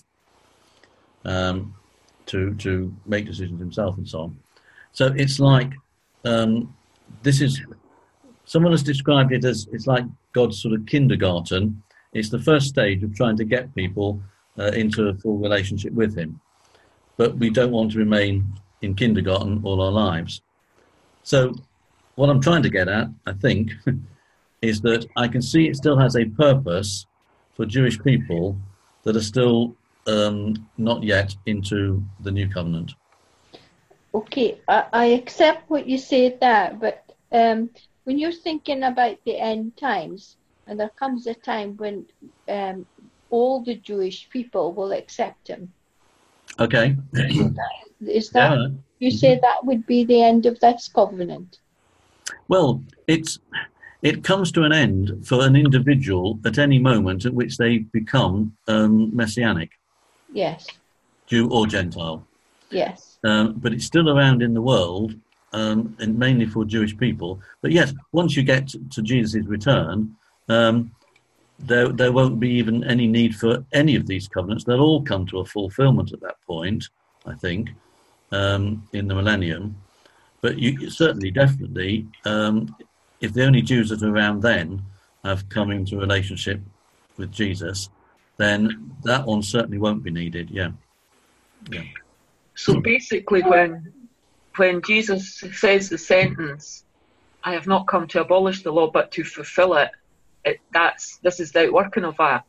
S1: um, to to make decisions himself and so on. So it's like um, this is someone has described it as it's like God's sort of kindergarten. It's the first stage of trying to get people uh, into a full relationship with him. But we don't want to remain in kindergarten all our lives. So what I'm trying to get at, I think, is that I can see it still has a purpose for Jewish people that are still um, not yet into the new covenant.
S6: Okay, I, I accept what you said there, but um, when you're thinking about the end times, and there comes a time when um, all the Jewish people will accept him.
S1: Okay.
S6: Is that, yeah. You say that would be the end of this covenant?
S1: Well, it's it comes to an end for an individual at any moment at which they become um, messianic.
S6: Yes.
S1: Jew or Gentile.
S6: Yes.
S1: Um, but it's still around in the world, um, and mainly for Jewish people. But yes, once you get to, to Jesus' return, um, there there won't be even any need for any of these covenants. They'll all come to a fulfillment at that point, I think, um, in the millennium. But you certainly, definitely, um, if the only Jews that are around then have come into a relationship with Jesus, then that one certainly won't be needed. Yeah. Yeah.
S7: So basically, when when Jesus says the sentence, "I have not come to abolish the law, but to fulfill it," it that's this is the outworking of that.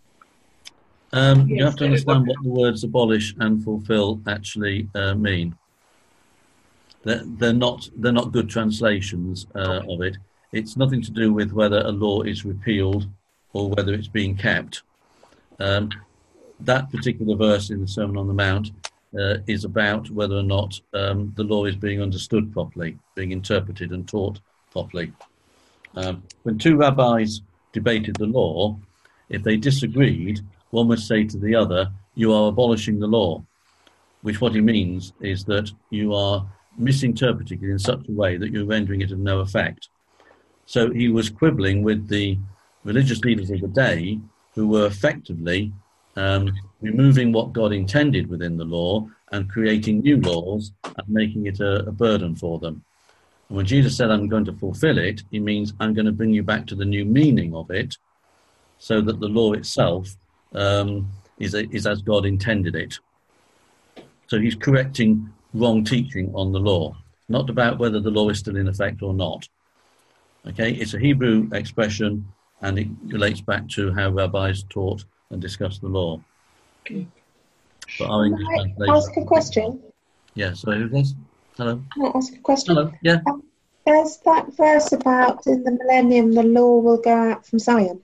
S1: Um, you have to understand what the words "abolish" and "fulfill" actually uh, mean. They're, they're not they're not good translations uh, of it. It's nothing to do with whether a law is repealed or whether it's being kept. Um, that particular verse in the Sermon on the Mount uh, is about whether or not um, the law is being understood properly, being interpreted and taught properly. Um, when two rabbis debated the law, if they disagreed, one would say to the other, "You are abolishing the law," which what he means is that you are misinterpreting it in such a way that you're rendering it of no effect. So he was quibbling with the religious leaders of the day who were effectively um, removing what God intended within the law and creating new laws and making it a, a burden for them. And when Jesus said, "I'm going to fulfill it," he means I'm going to bring you back to the new meaning of it so that the law itself um, is, a, is as God intended it. So he's correcting wrong teaching on the law, not about whether the law is still in effect or not. Okay, it's a Hebrew expression and it relates back to how rabbis taught and discussed the law.
S2: Okay.
S1: But our English
S2: Can I
S1: translation,
S2: ask a question?
S1: yeah, so who's this? Hello?
S2: Can I ask a question?
S1: Hello, yeah.
S2: Um, there's that verse about in the millennium the law will go out from Zion.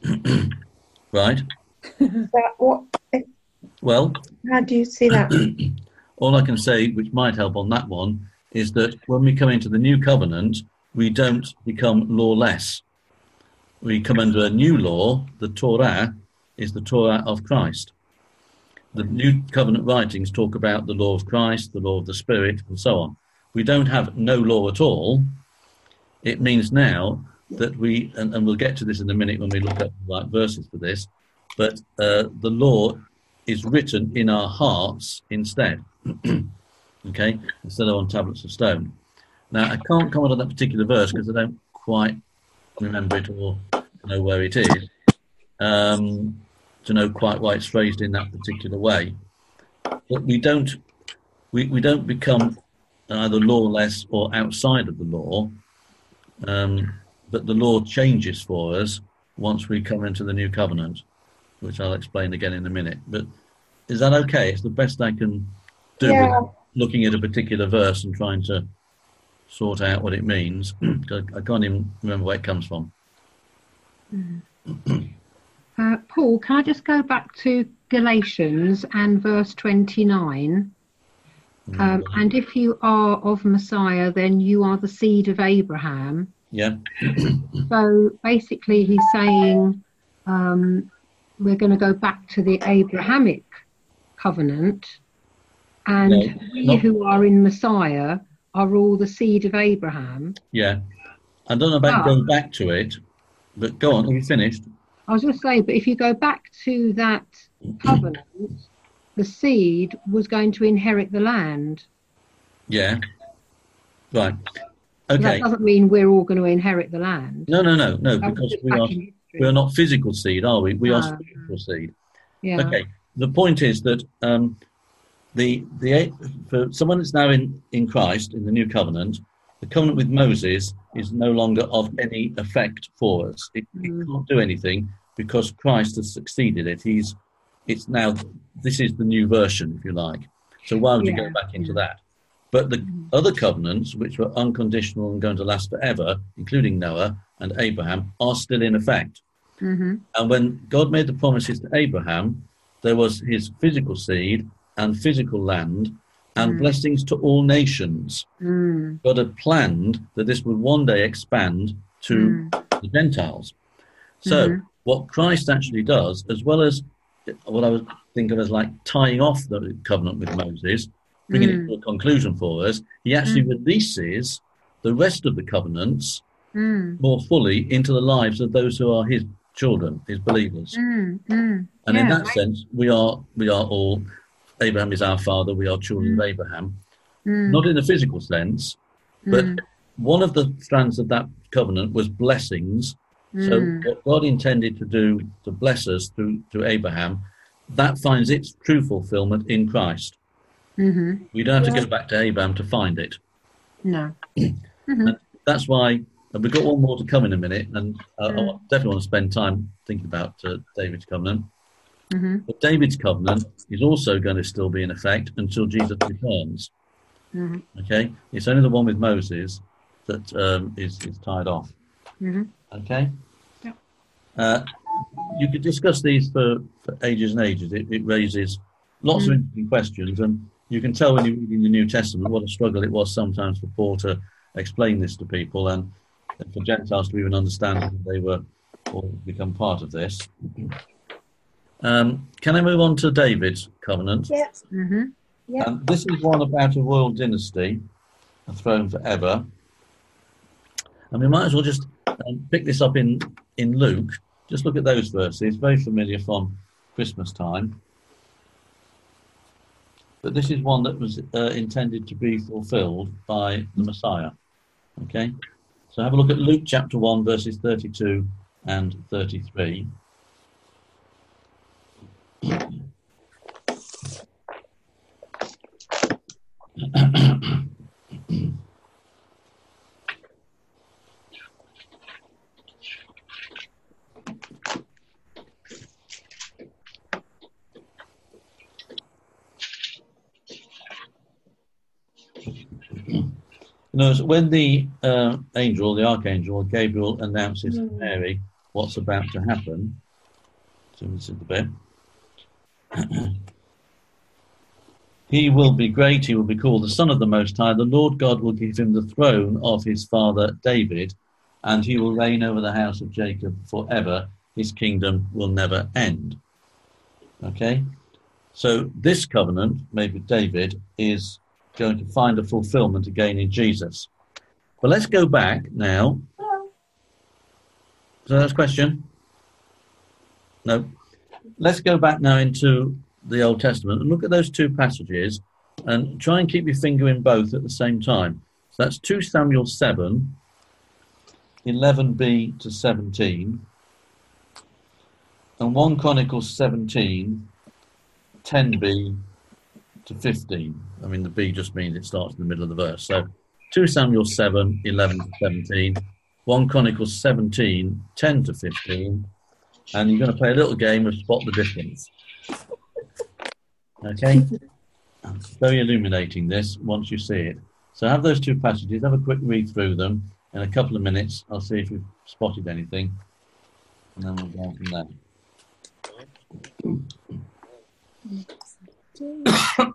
S1: Right.
S2: Is that what?
S1: Well,
S2: How do you see that?
S1: all I can say, which might help on that one, is that when we come into the new covenant, we don't become lawless. We come under a new law. The Torah is the Torah of Christ. The new covenant writings talk about the law of Christ, the law of the Spirit, and so on. We don't have no law at all. It means now that we, and, and we'll get to this in a minute when we look at the right verses for this, but uh, the law is written in our hearts instead. Okay, instead of on tablets of stone. Now, I can't comment on that particular verse because I don't quite remember it or know where it is, um, to know quite why it's phrased in that particular way. But we don't, we, we don't become either lawless or outside of the law, um, but the law changes for us once we come into the new covenant, which I'll explain again in a minute. But is that okay? It's the best I can do
S2: Yeah.
S1: with looking at a particular verse and trying to sort out what it means. I can't even remember where it comes from.
S3: Uh, Paul, can I just go back to Galatians and verse twenty-nine? Um, and if you are of Messiah, then you are the seed of Abraham.
S1: Yeah.
S3: So basically he's saying um, we're going to go back to the Abrahamic covenant, and
S1: No,
S3: we
S1: not-
S3: who are in Messiah are all the seed of Abraham.
S1: Yeah. I don't know about
S3: Ah.
S1: going back to it, but go on. Have you finished?
S3: I was going to say, but if you go back to that covenant, the seed was going to inherit the land.
S1: Yeah. Right.
S3: That
S1: Okay.
S3: doesn't mean we're all going to inherit the land.
S1: No, no, no, no,
S3: That was
S1: because
S3: just
S1: we
S3: back
S1: are
S3: in history.
S1: we are not physical seed, are we? We are
S3: No.
S1: spiritual seed.
S3: Yeah.
S1: Okay. The point is that um, the the for someone that's now in, in Christ in the new covenant, the covenant with Moses is no longer of any effect for us. It, it
S3: Mm.
S1: can't do anything because Christ has succeeded it. He's it's now this is the new version, if you like. So why would you
S3: Yeah,
S1: go back into
S3: yeah.
S1: that? But the
S3: Mm.
S1: other covenants, which were unconditional and going to last forever, including Noah and Abraham, are still in effect.
S3: hmm
S1: And when God made the promises to Abraham, there was his physical seed and physical land and
S3: Mm.
S1: blessings to all nations.
S3: Mm.
S1: God had planned that this would one day expand to
S3: Mm.
S1: the Gentiles. So
S3: Mhm.
S1: what Christ actually does, as well as what I would think of as like tying off the covenant with Moses, bringing
S3: Mm.
S1: it to a conclusion for us, he actually
S3: Mm.
S1: releases the rest of the covenants
S3: Mm.
S1: more fully into the lives of those who are his children, his believers.
S3: Mm. Mm.
S1: And in
S3: Yeah,
S1: that sense, we are we are all, Abraham is our father, we are children
S3: Mm.
S1: of Abraham.
S3: Mm.
S1: Not in a physical sense, but
S3: Mm.
S1: one of the strands of that covenant was blessings. So
S3: Mm.
S1: what God intended to do to bless us through to Abraham, that finds its true fulfillment in Christ.
S3: Mhm.
S1: We don't have to
S2: Yeah.
S1: go back to Abraham to find it.
S3: No. Mhm.
S1: That's why, and we've got one more to come in a minute, and uh, I
S3: Mm.
S1: definitely want to spend time thinking about uh, David's covenant.
S3: Mhm.
S1: But David's covenant is also going to still be in effect until Jesus returns.
S3: Mhm.
S1: Okay, it's only the one with Moses that um, is, is tied off.
S3: Mhm.
S1: Okay.
S3: Yep.
S1: Uh, you could discuss these for, for ages and ages. It, it raises lots of
S3: Mm.
S1: interesting questions, and you can tell when you're reading the New Testament what a struggle it was sometimes for Paul to explain this to people, and, and for Gentiles to even understand that they were or become part of this. Um, can I move on to David's covenant?
S2: Yes.
S3: Mhm.
S2: Yeah.
S1: Um, this is one about a royal dynasty, a throne forever. And we might as well just um, pick this up in, in Luke. Just look at those verses, very familiar from Christmas time. But this is one that was uh, intended to be fulfilled by the Messiah. Okay? So have a look at Luke chapter one, verses thirty-two and thirty-three. No, so when the uh, angel, the archangel, Gabriel, announces to Mary what's about to happen, so this is the bit. He will be great, he will be called the Son of the Most High. The Lord God will give him the throne of his father David, and he will reign over the house of Jacob forever. His kingdom will never end. Okay? So this covenant made with David is going to find a fulfillment again in Jesus. But let's go back now. So that's a question? No. Let's go back now into the Old Testament and look at those two passages and try and keep your finger in both at the same time. So that's two Samuel seven, eleven b to seventeen, and First Chronicles seventeen, ten b to fifteen. I mean, the B just means it starts in the middle of the verse. So two Samuel seven, eleven to seventeen, First Chronicles seventeen, ten to fifteen, and you're going to play a little game of spot the difference. Okay? It's very illuminating, this, once you see it. So have those two passages, have a quick read through them. In a couple of minutes, I'll see if we've spotted anything, and then we'll go on from there.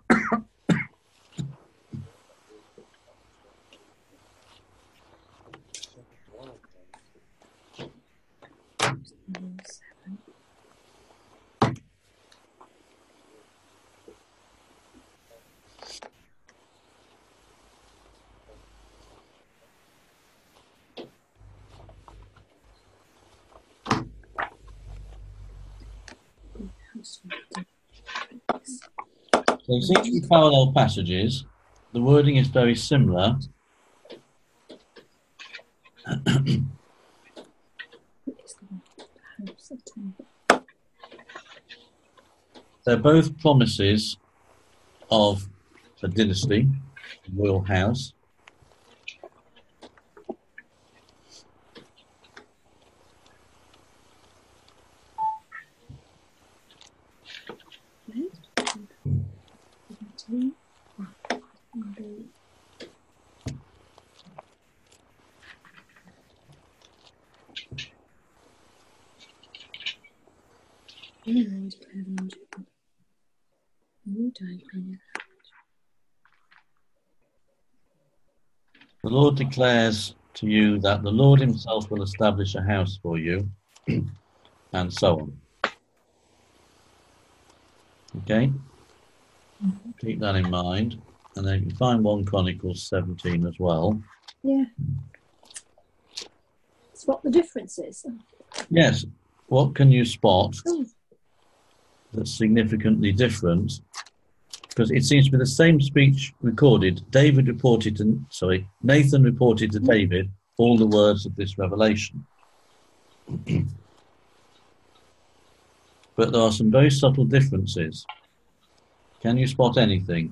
S1: So you see two parallel passages. The wording is very similar. They're both promises of a dynasty, a royal house. The Lord declares to you that the Lord himself will establish a house for you, and so on. Okay? Mm-hmm. Keep that in mind. And then you can find First Chronicles seventeen as well.
S4: Yeah. Spot the differences.
S1: Yes. What can you spot
S4: Oh.
S1: that's significantly different? Because it seems to be the same speech recorded. David reported to, sorry, Nathan reported to David all the words of this revelation. But there are some very subtle differences. Can you spot anything?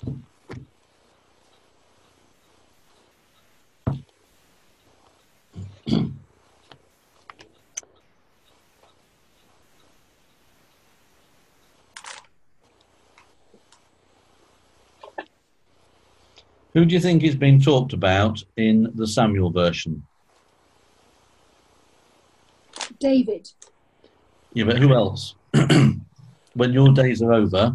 S1: Who do you think is being talked about in the Samuel version?
S4: David.
S1: Yeah, but who else? When your days are over.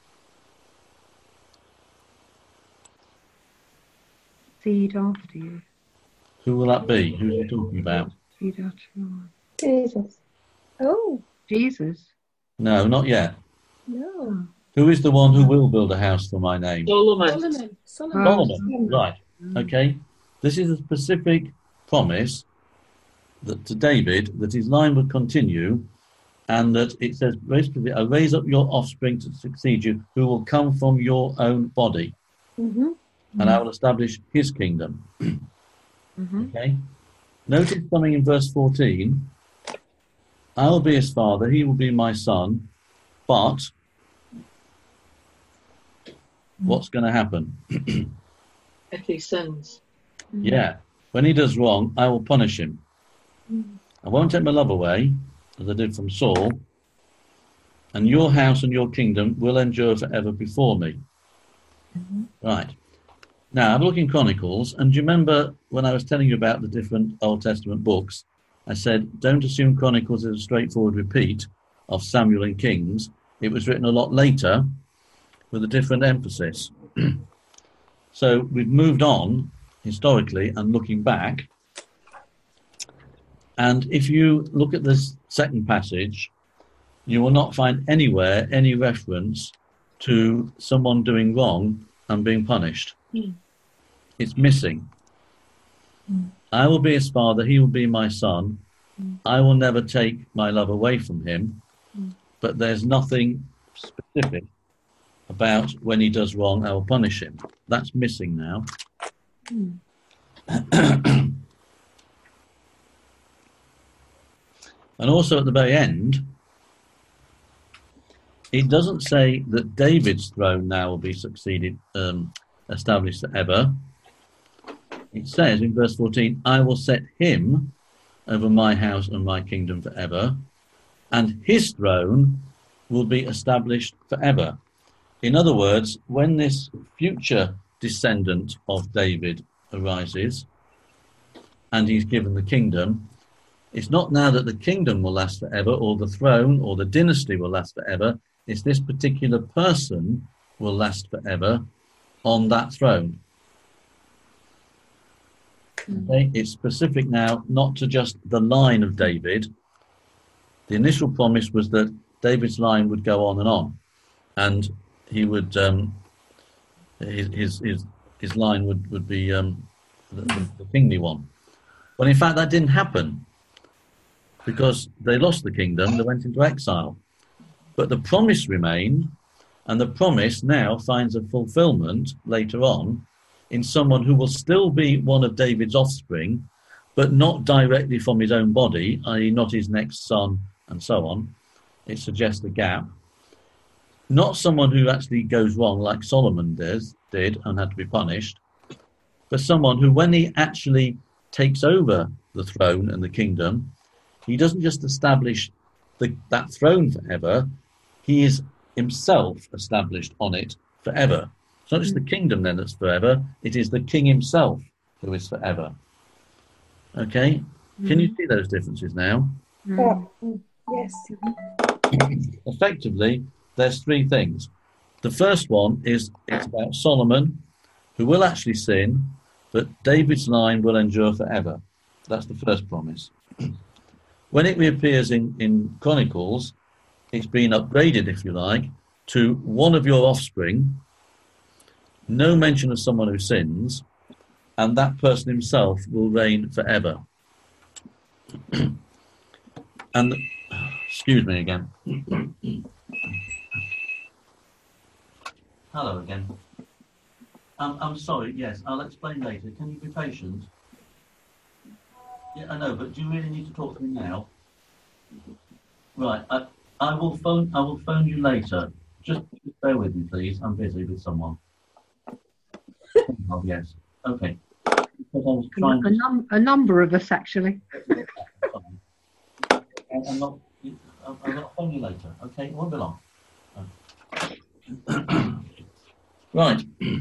S3: Seed after you.
S1: Who will that be? Who's he talking about?
S3: Seed after you.
S2: Jesus.
S4: Oh,
S3: Jesus.
S1: No, not yet.
S4: no.
S1: Who is the one who will build a house for my name?
S7: Solomon.
S4: Solomon. Solomon.
S1: Solomon. Right. Okay. This is a specific promise that to David that his line would continue, and that it says basically, "I raise up your offspring to succeed you, who will come from your own body,
S4: Mm-hmm.
S1: and I will establish his kingdom."
S3: Mm-hmm.
S1: Okay. Notice something in verse fourteen. I will be his father; he will be my son. But what's going to happen?
S7: If he sins.
S1: Yeah. When he does wrong, I will punish him. I won't take my love away, as I did from Saul, and your house and your kingdom will endure forever before me.
S4: Mm-hmm.
S1: Right. Now, have a look in Chronicles, and do you remember when I was telling you about the different Old Testament books, I said, don't assume Chronicles is a straightforward repeat of Samuel and Kings. It was written a lot later with a different emphasis. So we've moved on historically and looking back. And if you look at this second passage, you will not find anywhere any reference to someone doing wrong and being punished.
S4: Mm.
S1: It's missing.
S4: Mm.
S1: I will be his father, he will be my son.
S4: Mm.
S1: I will never take my love away from him.
S4: Mm.
S1: But there's nothing specific about when he does wrong, I will punish him. That's missing now.
S4: Mm.
S1: And also at the very end, it doesn't say that David's throne now will be succeeded, um, established forever. It says in verse fourteen, I will set him over my house and my kingdom forever, and his throne will be established forever. In other words, when this future descendant of David arises and he's given the kingdom, it's not now that the kingdom will last forever or the throne or the dynasty will last forever. It's this particular person will last forever on that throne. Okay? It's specific now, not to just the line of David. The initial promise was that David's line would go on and on, and he would um, his, his his his line would would be um, the, the kingly one. But in fact, that didn't happen because they lost the kingdom. They went into exile, but the promise remained, and the promise now finds a fulfillment later on in someone who will still be one of David's offspring, but not directly from his own body, that is not his next son, and so on. It suggests a gap. Not someone who actually goes wrong like Solomon does, did and had to be punished, but someone who, when he actually takes over the throne and the kingdom, he doesn't just establish the, that throne forever, he is himself established on it forever. It's not just the kingdom then that's forever, it is the king himself who is forever. Okay? Mm. Can you see those differences now?
S4: Mm. Yes.
S1: Effectively, there's three things. The first one is it's about Solomon, who will actually sin, but David's line will endure forever. That's the first promise. When it reappears in, in Chronicles, it's been upgraded, if you like, to one of your offspring, no mention of someone who sins, and that person himself will reign forever. And, excuse me again. Hello again. Um, I'm sorry, yes, I'll explain later. Can you be patient? Yeah, I know, but do you really need to talk to me now? Right, I, I will phone. I will phone you later. Just, just bear with me, please. I'm busy with someone. Oh, yes. Okay. Because I was trying
S3: a, num- a number of us, actually.
S1: I'm not. I'm not phone you later. Okay, it won't be long. Right.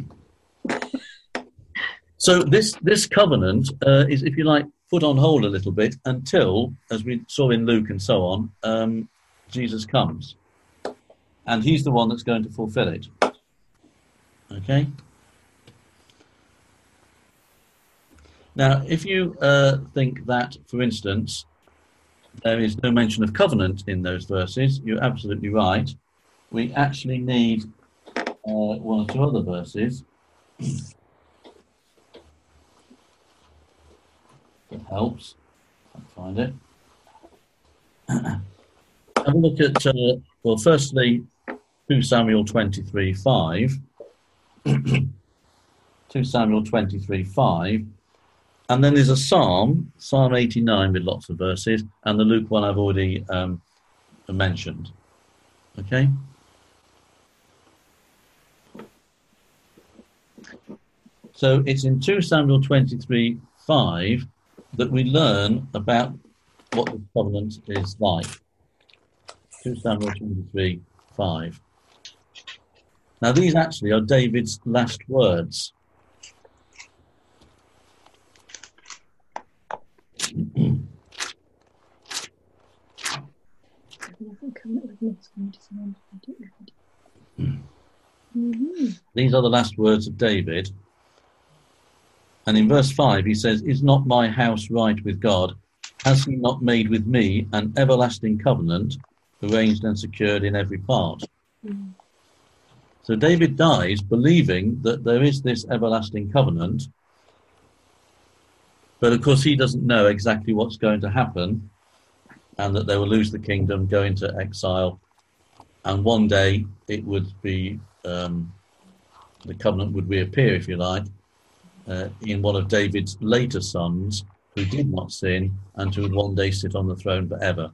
S1: So this this covenant uh, is, if you like, put on hold a little bit until, as we saw in Luke and so on, um, Jesus comes, and he's the one that's going to fulfill it. Okay. Now, if you uh, think that, for instance, there is no mention of covenant in those verses, you're absolutely right. We actually need uh, one or two other verses. It helps. I can't find it. Have a look at, uh, well, firstly, two Samuel twenty-three five. two Samuel twenty-three five. And then there's a psalm, Psalm eighty-nine, with lots of verses, and the Luke one I've already um, mentioned. Okay? So it's in two Samuel twenty-three five that we learn about what the covenant is like. two Samuel twenty-three five. Now these actually are David's last words. These are the last words of David. And in verse five, he says, "Is not my house right with God? Has he not made with me an everlasting covenant, arranged and secured in every part?" Mm. So David dies believing that there is this everlasting covenant. But of course, he doesn't know exactly what's going to happen, and that they will lose the kingdom, go into exile, and one day it would be, um, the covenant would reappear, if you like, uh, in one of David's later sons who did not sin and who would one day sit on the throne forever.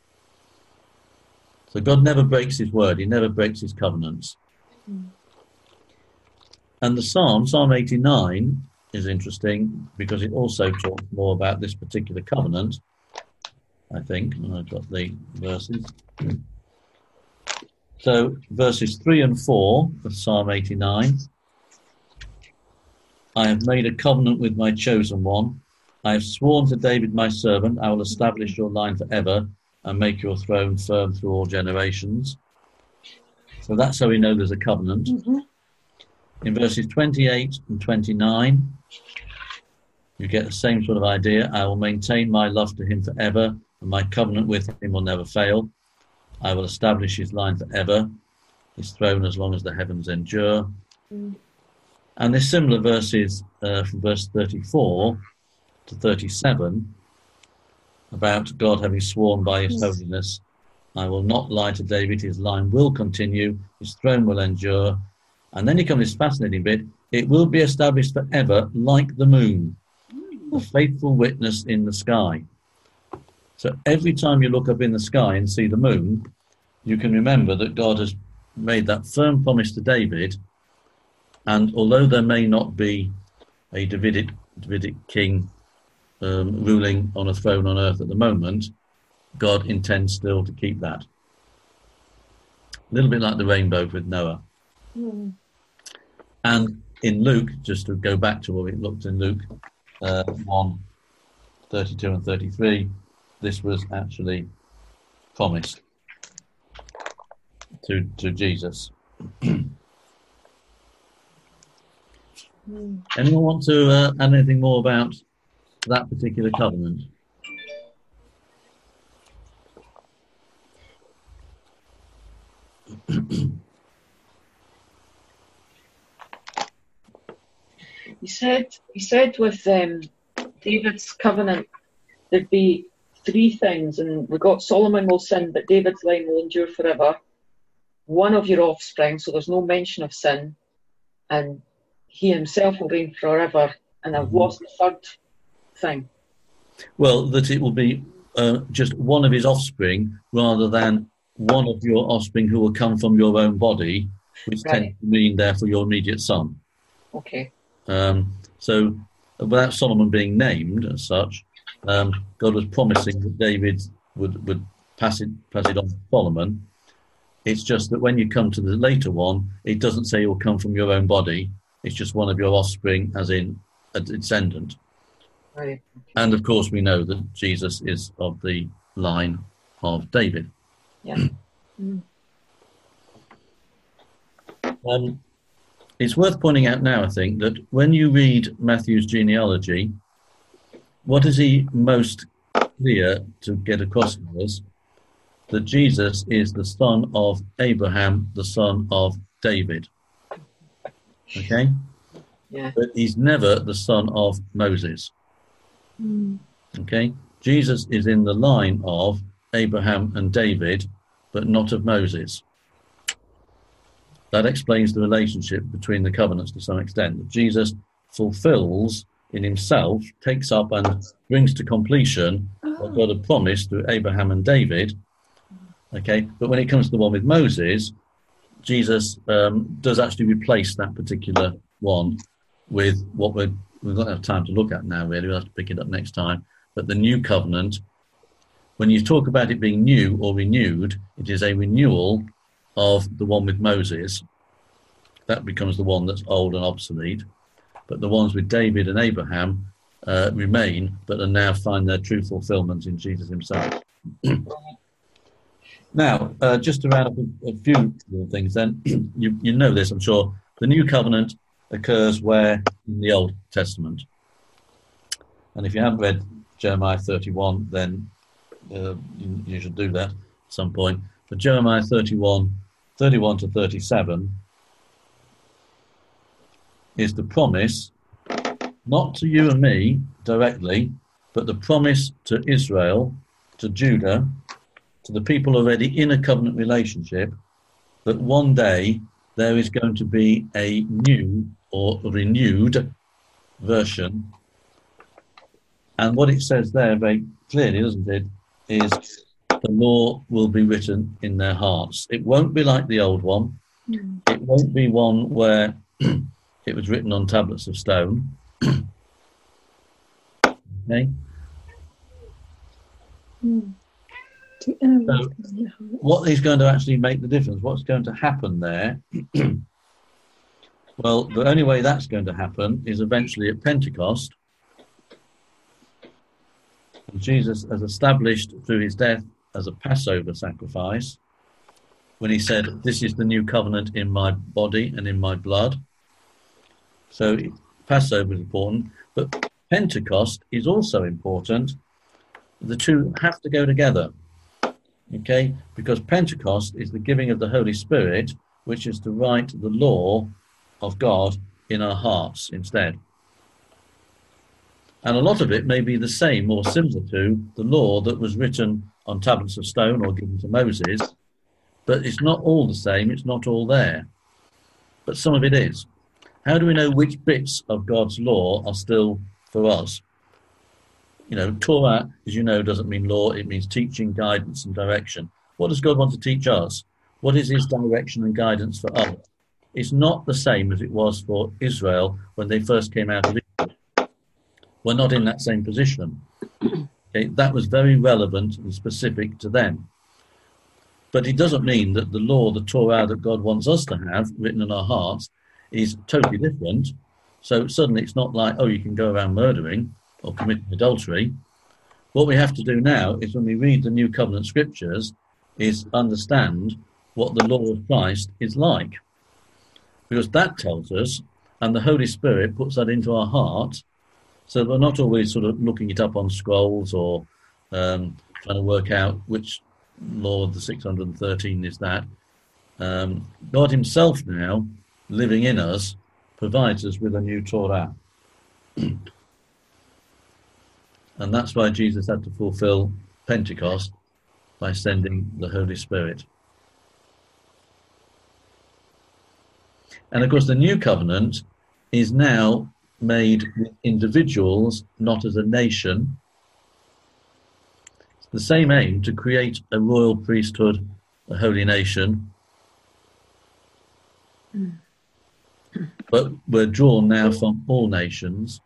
S1: So God never breaks his word. He never breaks his covenants. Mm. And the Psalm, Psalm eighty-nine, is interesting because it also talks more about this particular covenant, I think. And I've got the verses. So verses three and four of Psalm eighty-nine. I have made a covenant with my chosen one. I have sworn to David my servant, I will establish your line forever and make your throne firm through all generations. So that's how we know there's a covenant. Mm-hmm. In verses twenty-eight and twenty-nine, you get the same sort of idea. I will maintain my love to him forever, and my covenant with him will never fail. I will establish his line forever, his throne as long as the heavens endure. Mm. And there's similar verses uh, from verse thirty-four to thirty-seven about God having sworn by his yes. holiness, I will not lie to David, his line will continue, his throne will endure. And then you come this fascinating bit, it will be established forever like the moon, a faithful witness in the sky. So every time you look up in the sky and see the moon, you can remember that God has made that firm promise to David. And although there may not be a Davidic, Davidic king um, ruling on a throne on earth at the moment, God intends still to keep that. A little bit like the rainbow with Noah. Mm. And in Luke, just to go back to what we looked in Luke uh, one, thirty-two and thirty-three, this was actually promised to, to Jesus. Mm. Anyone want to uh, add anything more about that particular covenant?
S7: He said, he said with um, David's covenant, there'd be three things, and we got Solomon will sin, but David's line will endure forever. One of your offspring, so there's no mention of sin, and he himself will reign forever. And I've lost the third thing. Well,
S1: that it will be uh, just one of his offspring rather than one of your offspring who will come from your own body, which right. tends to mean, therefore, your immediate son.
S7: Okay.
S1: Um, so, without Solomon being named as such, um, God was promising that David would, would pass it pass it on to Solomon. It's just that when you come to the later one, it doesn't say it will come from your own body. It's just one of your offspring, as in a descendant.
S7: Right.
S1: And of course, we know that Jesus is of the line of David.
S7: Yeah.
S1: mm. Um, it's worth pointing out now, I think, that when you read Matthew's genealogy, what is he most clear to get across to us? That Jesus is the son of Abraham, the son of David. Okay?
S7: Yeah.
S1: But he's never the son of Moses.
S7: Mm.
S1: Okay? Jesus is in the line of Abraham and David, but not of Moses. That explains the relationship between the covenants to some extent. That Jesus fulfills in himself, takes up and brings to completion what God had promised to Abraham and David. Okay, but when it comes to the one with Moses, Jesus um, does actually replace that particular one with what we're, we've not have time to look at now, really. We'll have to pick it up next time. But the new covenant, when you talk about it being new or renewed, it is a renewal of the one with Moses. That becomes the one that's old and obsolete. But the ones with David and Abraham uh, remain, but are now find their true fulfillment in Jesus himself. Now, uh, just to round up a, a few little things then, you, you know this, I'm sure. The new covenant occurs where? In the Old Testament. And if you haven't read Jeremiah thirty-one, then uh, you, you should do that at some point. But Jeremiah thirty-one, thirty-one to thirty-seven is the promise, not to you and me directly, but the promise to Israel, to Judah, to the people already in a covenant relationship, that one day there is going to be a new or renewed version. And what it says there very clearly, doesn't it, is the law will be written in their hearts. It won't be like the old one. Mm. It won't be one where it was written on tablets of stone. Okay? Mm. So what is going to actually make the difference? What's going to happen there? Well, the only way that's going to happen is eventually at Pentecost. Jesus has established through his death as a Passover sacrifice, when he said, this is the new covenant in my body and in my blood. So Passover is important, but Pentecost is also important. The two have to go together, okay? Because Pentecost is the giving of the Holy Spirit, which is to write the law of God in our hearts instead. And a lot of it may be the same or similar to the law that was written on tablets of stone or given to Moses, but it's not all the same, it's not all there. But some of it is. How do we know which bits of God's law are still for us? You know, Torah, as you know, doesn't mean law, it means teaching, guidance and direction. What does God want to teach us? What is his direction and guidance for us? It's not the same as it was for Israel when they first came out of Egypt. We're not in that same position. Okay, that was very relevant and specific to them. But it doesn't mean that the law, the Torah that God wants us to have written in our hearts is totally different. So suddenly it's not like, oh, you can go around murdering or committing adultery. What we have to do now is when we read the New Covenant scriptures is understand what the law of Christ is like. Because that tells us, and the Holy Spirit puts that into our heart, so we're not always sort of looking it up on scrolls or um, trying to work out which law of the six hundred thirteen is that. Um, God himself now, living in us, provides us with a new Torah. And that's why Jesus had to fulfill Pentecost by sending the Holy Spirit. And of course the new covenant is now made with individuals, not as a nation. It's the same aim to create a royal priesthood, a holy nation. Mm. But we're drawn now from all nations.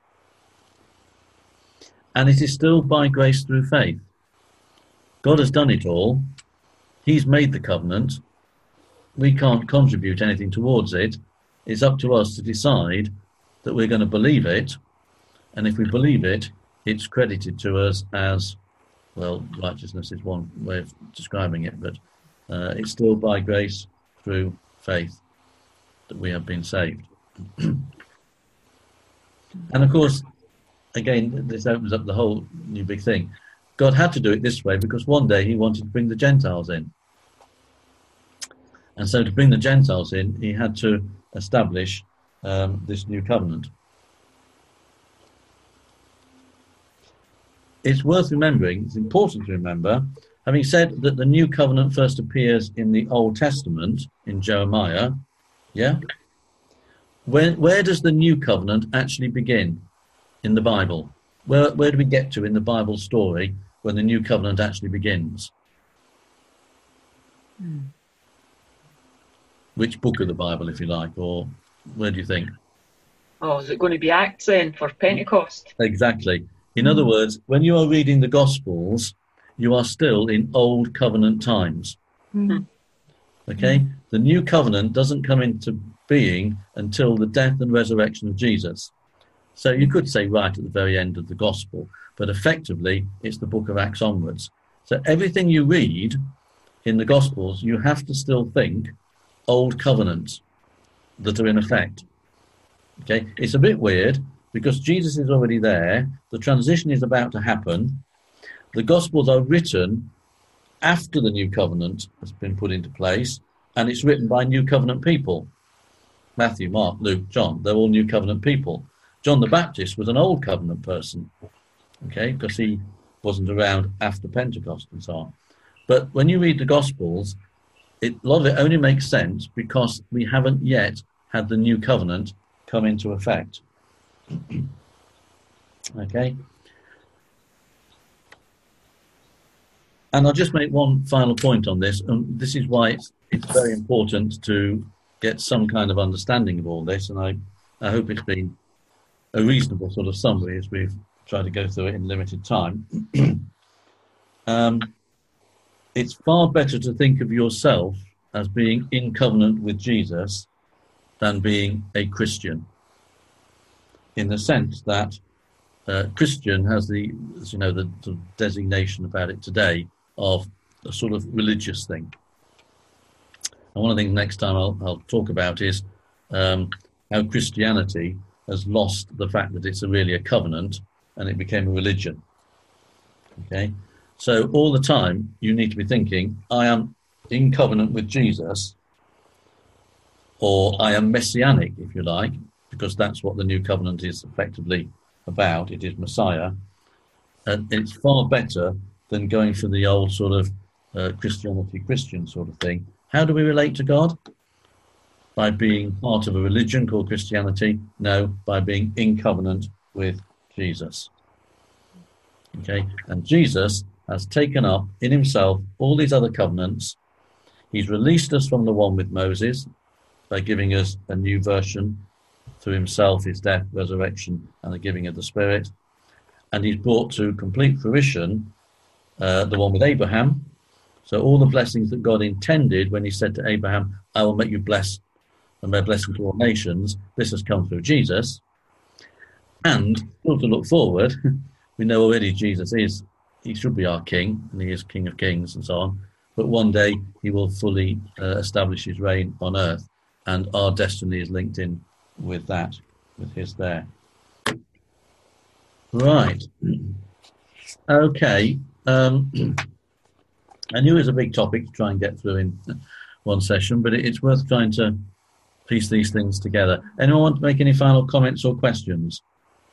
S1: And it is still by grace through faith. God has done it all. He's made the covenant. We can't contribute anything towards it. It's up to us to decide that we're going to believe it, and if we believe it, it's credited to us as, well, righteousness is one way of describing it, but uh, it's still by grace through faith that we have been saved. And of course, again, this opens up the whole new big thing. God had to do it this way because one day he wanted to bring the Gentiles in. And so to bring the Gentiles in, he had to establish Um, this new covenant. It's worth remembering, it's important to remember, having said that the new covenant first appears in the Old Testament, in Jeremiah, yeah? Where, where does the new covenant actually begin in the Bible? Where, where do we get to in the Bible story when the new covenant actually begins? Hmm. Which book of the Bible, if you like, or where do you think?
S7: Oh, is it going to be Acts then for Pentecost?
S1: Exactly. In other words, when you are reading the Gospels, you are still in Old Covenant times. Mm-hmm. Okay? The New Covenant doesn't come into being until the death and resurrection of Jesus. So you could say right at the very end of the Gospel, but effectively it's the book of Acts onwards. So everything you read in the Gospels, you have to still think Old Covenant that are in effect. Okay, it's a bit weird because Jesus is already there. The transition is about to happen. The Gospels are written after the New Covenant has been put into place, and it's written by New Covenant people. Matthew, Mark, Luke, John, they're all New Covenant people. John the Baptist was an Old Covenant person, okay, because he wasn't around after Pentecost and so on. But when you read the Gospels, it, a lot of it only makes sense because we haven't yet had the new covenant come into effect. Okay. And I'll just make one final point on this, and this is why it's, it's very important to get some kind of understanding of all this, and I, I hope it's been a reasonable sort of summary as we've tried to go through it in limited time. um, it's far better to think of yourself as being in covenant with Jesus than being a Christian, in the sense that uh, Christian has the, as you know, the sort of designation about it today of a sort of religious thing. And one of the things next time I'll, I'll talk about is um, how Christianity has lost the fact that it's a really a covenant and it became a religion. Okay, so all the time you need to be thinking, I am in covenant with Jesus, or I am messianic, if you like, because that's what the new covenant is effectively about. It is Messiah, and it's far better than going for the old sort of uh, Christianity Christian sort of thing. How do we relate to God? By being part of a religion called Christianity? No, by being in covenant with Jesus. Okay, and Jesus has taken up in himself all these other covenants. He's released us from the one with Moses by giving us a new version through himself, his death, resurrection, and the giving of the Spirit. And he's brought to complete fruition uh, the one with Abraham. So all the blessings that God intended when he said to Abraham, I will make you blessed and bear blessing to all nations, this has come through Jesus. And still to look forward, we know already Jesus is, he should be our king, and he is King of Kings and so on. But one day he will fully uh, establish his reign on earth, and our destiny is linked in with that, with his there. Right. Okay. Um, I knew it was a big topic to try and get through in one session, but it's worth trying to piece these things together. Anyone want to make any final comments or questions?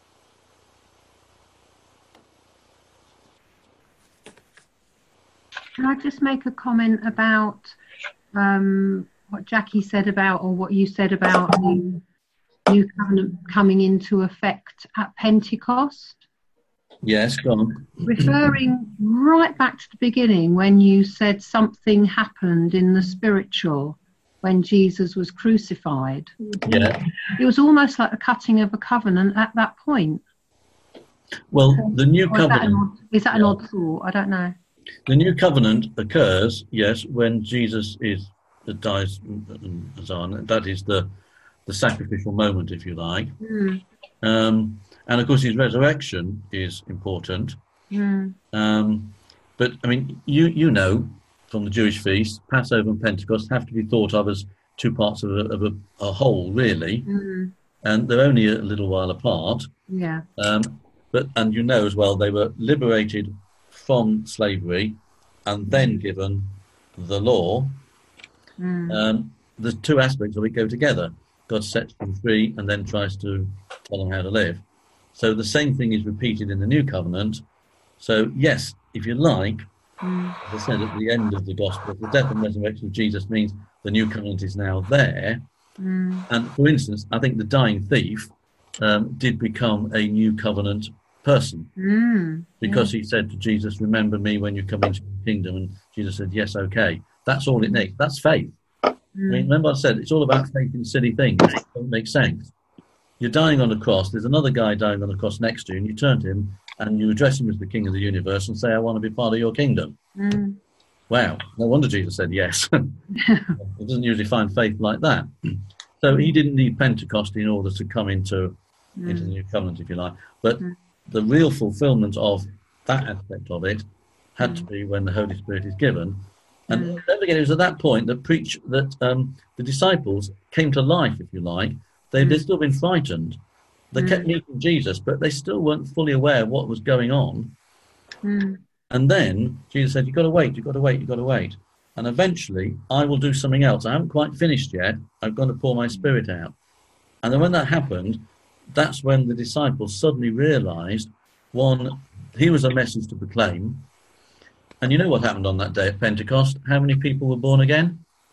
S3: Can I just make a comment about um, what Jackie said about, or what you said about the new covenant coming into effect at Pentecost?
S1: Yes, go on.
S3: Referring right back to the beginning when you said something happened in the spiritual when Jesus was crucified.
S1: Yeah.
S3: It was almost like the cutting of a covenant at that point.
S1: Well, the new
S3: Or is that an
S1: covenant...
S3: odd, is that an
S1: yeah.
S3: odd thought? I don't know.
S1: The new covenant occurs, yes, when Jesus is dies and so on. That is the the sacrificial moment, if you like.
S3: Mm.
S1: Um, and of course, his resurrection is important.
S3: Mm.
S1: Um, but I mean, you you know from the Jewish feasts, Passover and Pentecost have to be thought of as two parts of a, of a, a whole, really,
S3: Mm.
S1: and they're only a little while apart.
S3: Yeah.
S1: Um, but and you know as well, they were liberated from slavery and then given the law.
S3: Mm.
S1: Um, the two aspects of it go together. God sets them free and then tries to tell them how to live. So the same thing is repeated in the new covenant. So yes, if you like,
S3: Mm.
S1: as I said at the end of the gospel, the death and resurrection of Jesus means the new covenant is now there.
S3: Mm.
S1: And for instance, I think the dying thief um, did become a new covenant person,
S3: Mm.
S1: because he said to Jesus, remember me when you come into the kingdom. And Jesus said, yes, okay. That's all it needs. That's faith. I mean, remember I said it's all about faith in silly things. It doesn't make sense. You're dying on the cross. There's another guy dying on the cross next to you, and you turn to him and you address him as the king of the universe and say, I want to be part of your kingdom.
S3: Mm.
S1: Wow. No wonder Jesus said yes. It doesn't usually find faith like that. So he didn't need Pentecost in order to come into,
S3: Mm.
S1: into the new covenant, if you like. But
S3: Mm.
S1: the real fulfillment of that aspect of it had
S3: Mm.
S1: to be when the Holy Spirit is given. And
S3: Mm.
S1: don't forget, it was at that point that preach that um, the disciples came to life, if you like. They,
S3: Mm.
S1: They'd still been frightened. They
S3: Mm.
S1: kept meeting Jesus, but they still weren't fully aware of what was going on.
S3: Mm.
S1: And then Jesus said, you've got to wait, you've got to wait, you've got to wait. And eventually, I will do something else. I haven't quite finished yet. I've got to pour my Spirit out. And then when that happened, that's when the disciples suddenly realized, one, he was a message to proclaim. And you know what happened on that day at Pentecost? How many people were born again?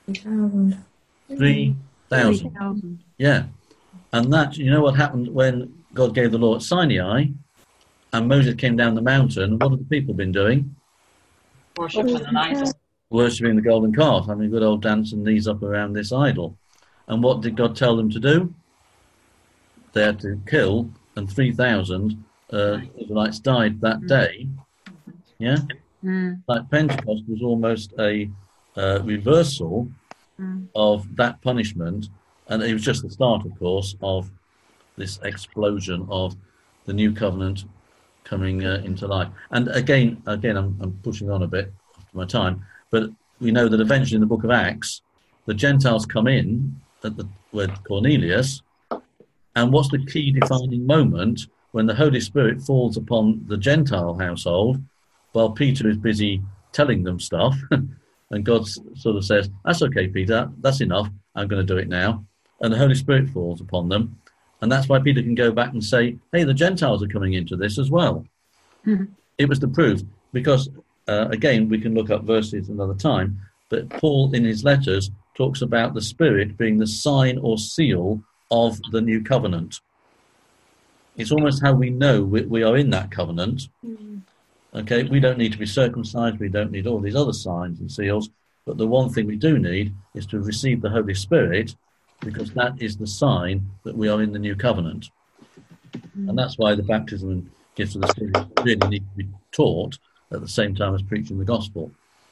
S8: thousand.
S1: Three thousand.
S3: thousand.
S1: Yeah. And that, you know what happened when God gave the law at Sinai and Moses came down the mountain? What have the people been doing?
S7: Worshipping an idol.
S1: Worshipping the golden calf, having a good old dance and knees up around this idol. And what did God tell them to do? They had to kill, and three thousand uh, Israelites died that day. Yeah?
S3: Mm.
S1: Like Pentecost was almost a uh, reversal
S3: Mm.
S1: of that punishment, and it was just the start, of course, of this explosion of the new covenant coming uh, into life. And again, again, I'm, I'm pushing on a bit after my time, but we know that eventually in the book of Acts, the Gentiles come in at the with Cornelius, and what's the key defining moment when the Holy Spirit falls upon the Gentile household while Peter is busy telling them stuff? And God sort of says, that's okay, Peter, that's enough, I'm going to do it now. And the Holy Spirit falls upon them. And that's why Peter can go back and say, hey, the Gentiles are coming into this as well.
S3: Mm-hmm.
S1: It was the proof, because, uh, again, we can look up verses another time, but Paul in his letters talks about the Spirit being the sign or seal of the new covenant. It's almost how we know we, we are in that covenant.
S4: Mm.
S1: Okay, we don't need to be circumcised, we don't need all these other signs and seals, but the one thing we do need is to receive the Holy Spirit, because that is the sign that we are in the new covenant. And that's why the baptism and gifts of the Spirit really need to be taught at the same time as preaching the gospel.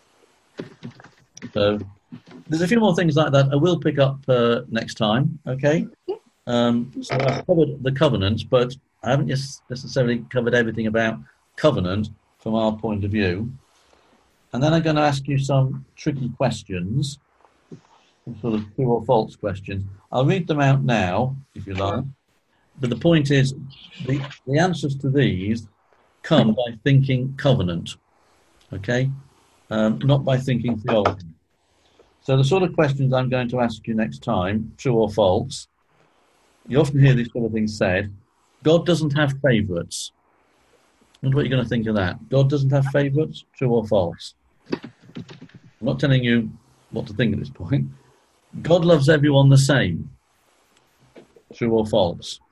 S1: So there's a few more things like that I will pick up uh, next time, okay? Um, so I've covered the covenant, but I haven't necessarily covered everything about covenant from our point of view. And then I'm going to ask you some tricky questions, some sort of true or false questions. I'll read them out now, if you like. But the point is, the, the answers to these come by thinking covenant, okay? Um, not by thinking theology. So the sort of questions I'm going to ask you next time, true or false, you often hear these sort of things said. God doesn't have favourites. I wonder what you're going to think of that. God doesn't have favourites, true or false? I'm not telling you what to think at this point. God loves everyone the same, true or false?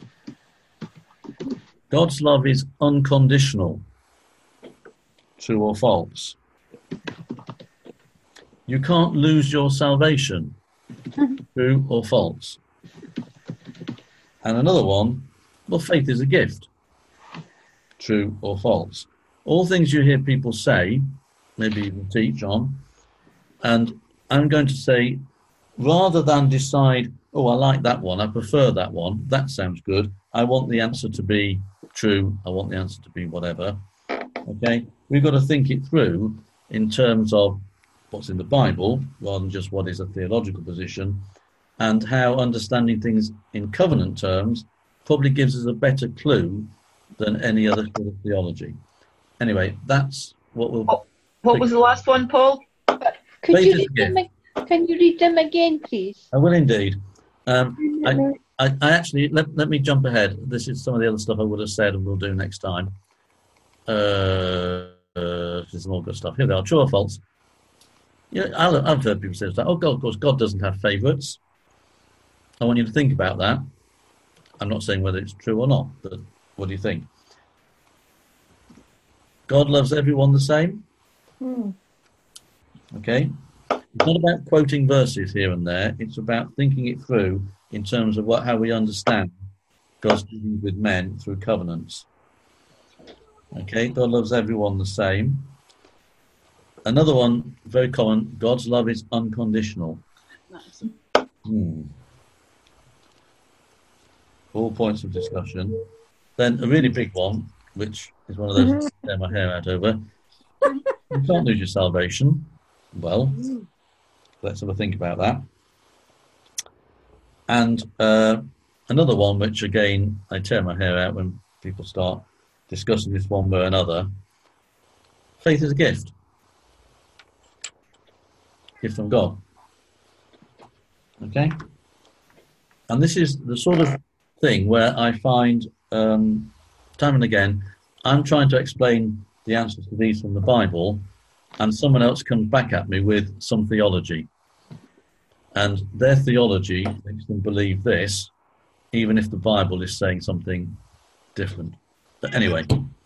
S1: God's love is unconditional, true or false? You can't lose your salvation, true or false? And another one, well, faith is a gift, true or false? All things you hear people say, maybe even teach on, and I'm going to say, rather than decide, oh, I like that one, I prefer that one, that sounds good, I want the answer to be true, I want the answer to be whatever, okay? We've got to think it through in terms of what's in the Bible, rather than just what is a theological position, and how understanding things in covenant terms probably gives us a better clue than any other sort of theology. Anyway, that's what we'll...
S7: What, what was the last one, Paul?
S6: Could
S1: Faith
S6: you
S1: is a
S6: read them?
S1: gift.
S6: ag- Can you read them again, please?
S1: I will indeed. Um, I, I, I actually, let, let me jump ahead. This is some of the other stuff I would have said and we'll do next time. Uh, uh, this is some all good stuff. Here they are, true or false. Yeah, I've I've heard people say that, oh, God, of course, God doesn't have favourites. I want you to think about that. I'm not saying whether it's true or not, but what do you think? God loves everyone the same?
S4: Hmm.
S1: Okay? It's not about quoting verses here and there. It's about thinking it through in terms of what how we understand God's dealings with men through covenants. Okay? God loves everyone the same. Another one, very common, God's love is unconditional. Hmm. All points of discussion. Then a really big one, which is one of those I tear my hair out over. You can't lose your salvation. Well, let's have a think about that. And uh, another one, which again, I tear my hair out when people start discussing this one way or another. Faith is a gift. Gift from God. Okay? And this is the sort of thing where I find, um, time and again, I'm trying to explain the answers to these from the Bible, and someone else comes back at me with some theology. And their theology makes them believe this, even if the Bible is saying something different. But anyway.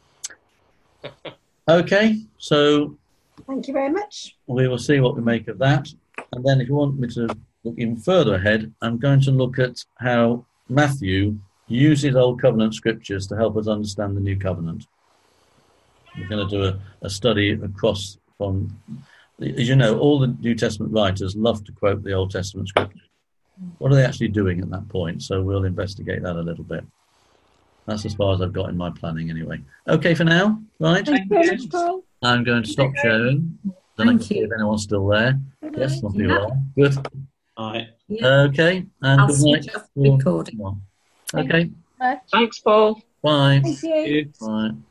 S1: Okay, so
S8: Thank you very much.
S1: we will see what we make of that. And then if you want me to look even further ahead, I'm going to look at how Matthew uses Old Covenant scriptures to help us understand the New Covenant. We're going to do a, a study across from, as you know, all the New Testament writers love to quote the Old Testament scriptures. What are they actually doing at that point? So we'll investigate that a little bit. That's as far as I've got in my planning anyway. Okay for now, right?
S4: Thank you very much, Paul.
S1: I'm going to stop sharing. Then I can see if anyone's still there.
S4: Good
S1: Yes,
S4: night.
S1: some people are. Good.
S9: Right.
S1: Okay, and
S10: I'll
S1: good
S10: switch
S1: night.
S10: off the recording.
S1: Okay,
S6: Much.
S7: Thanks, Paul.
S1: bye.
S4: Thank you.
S1: Bye.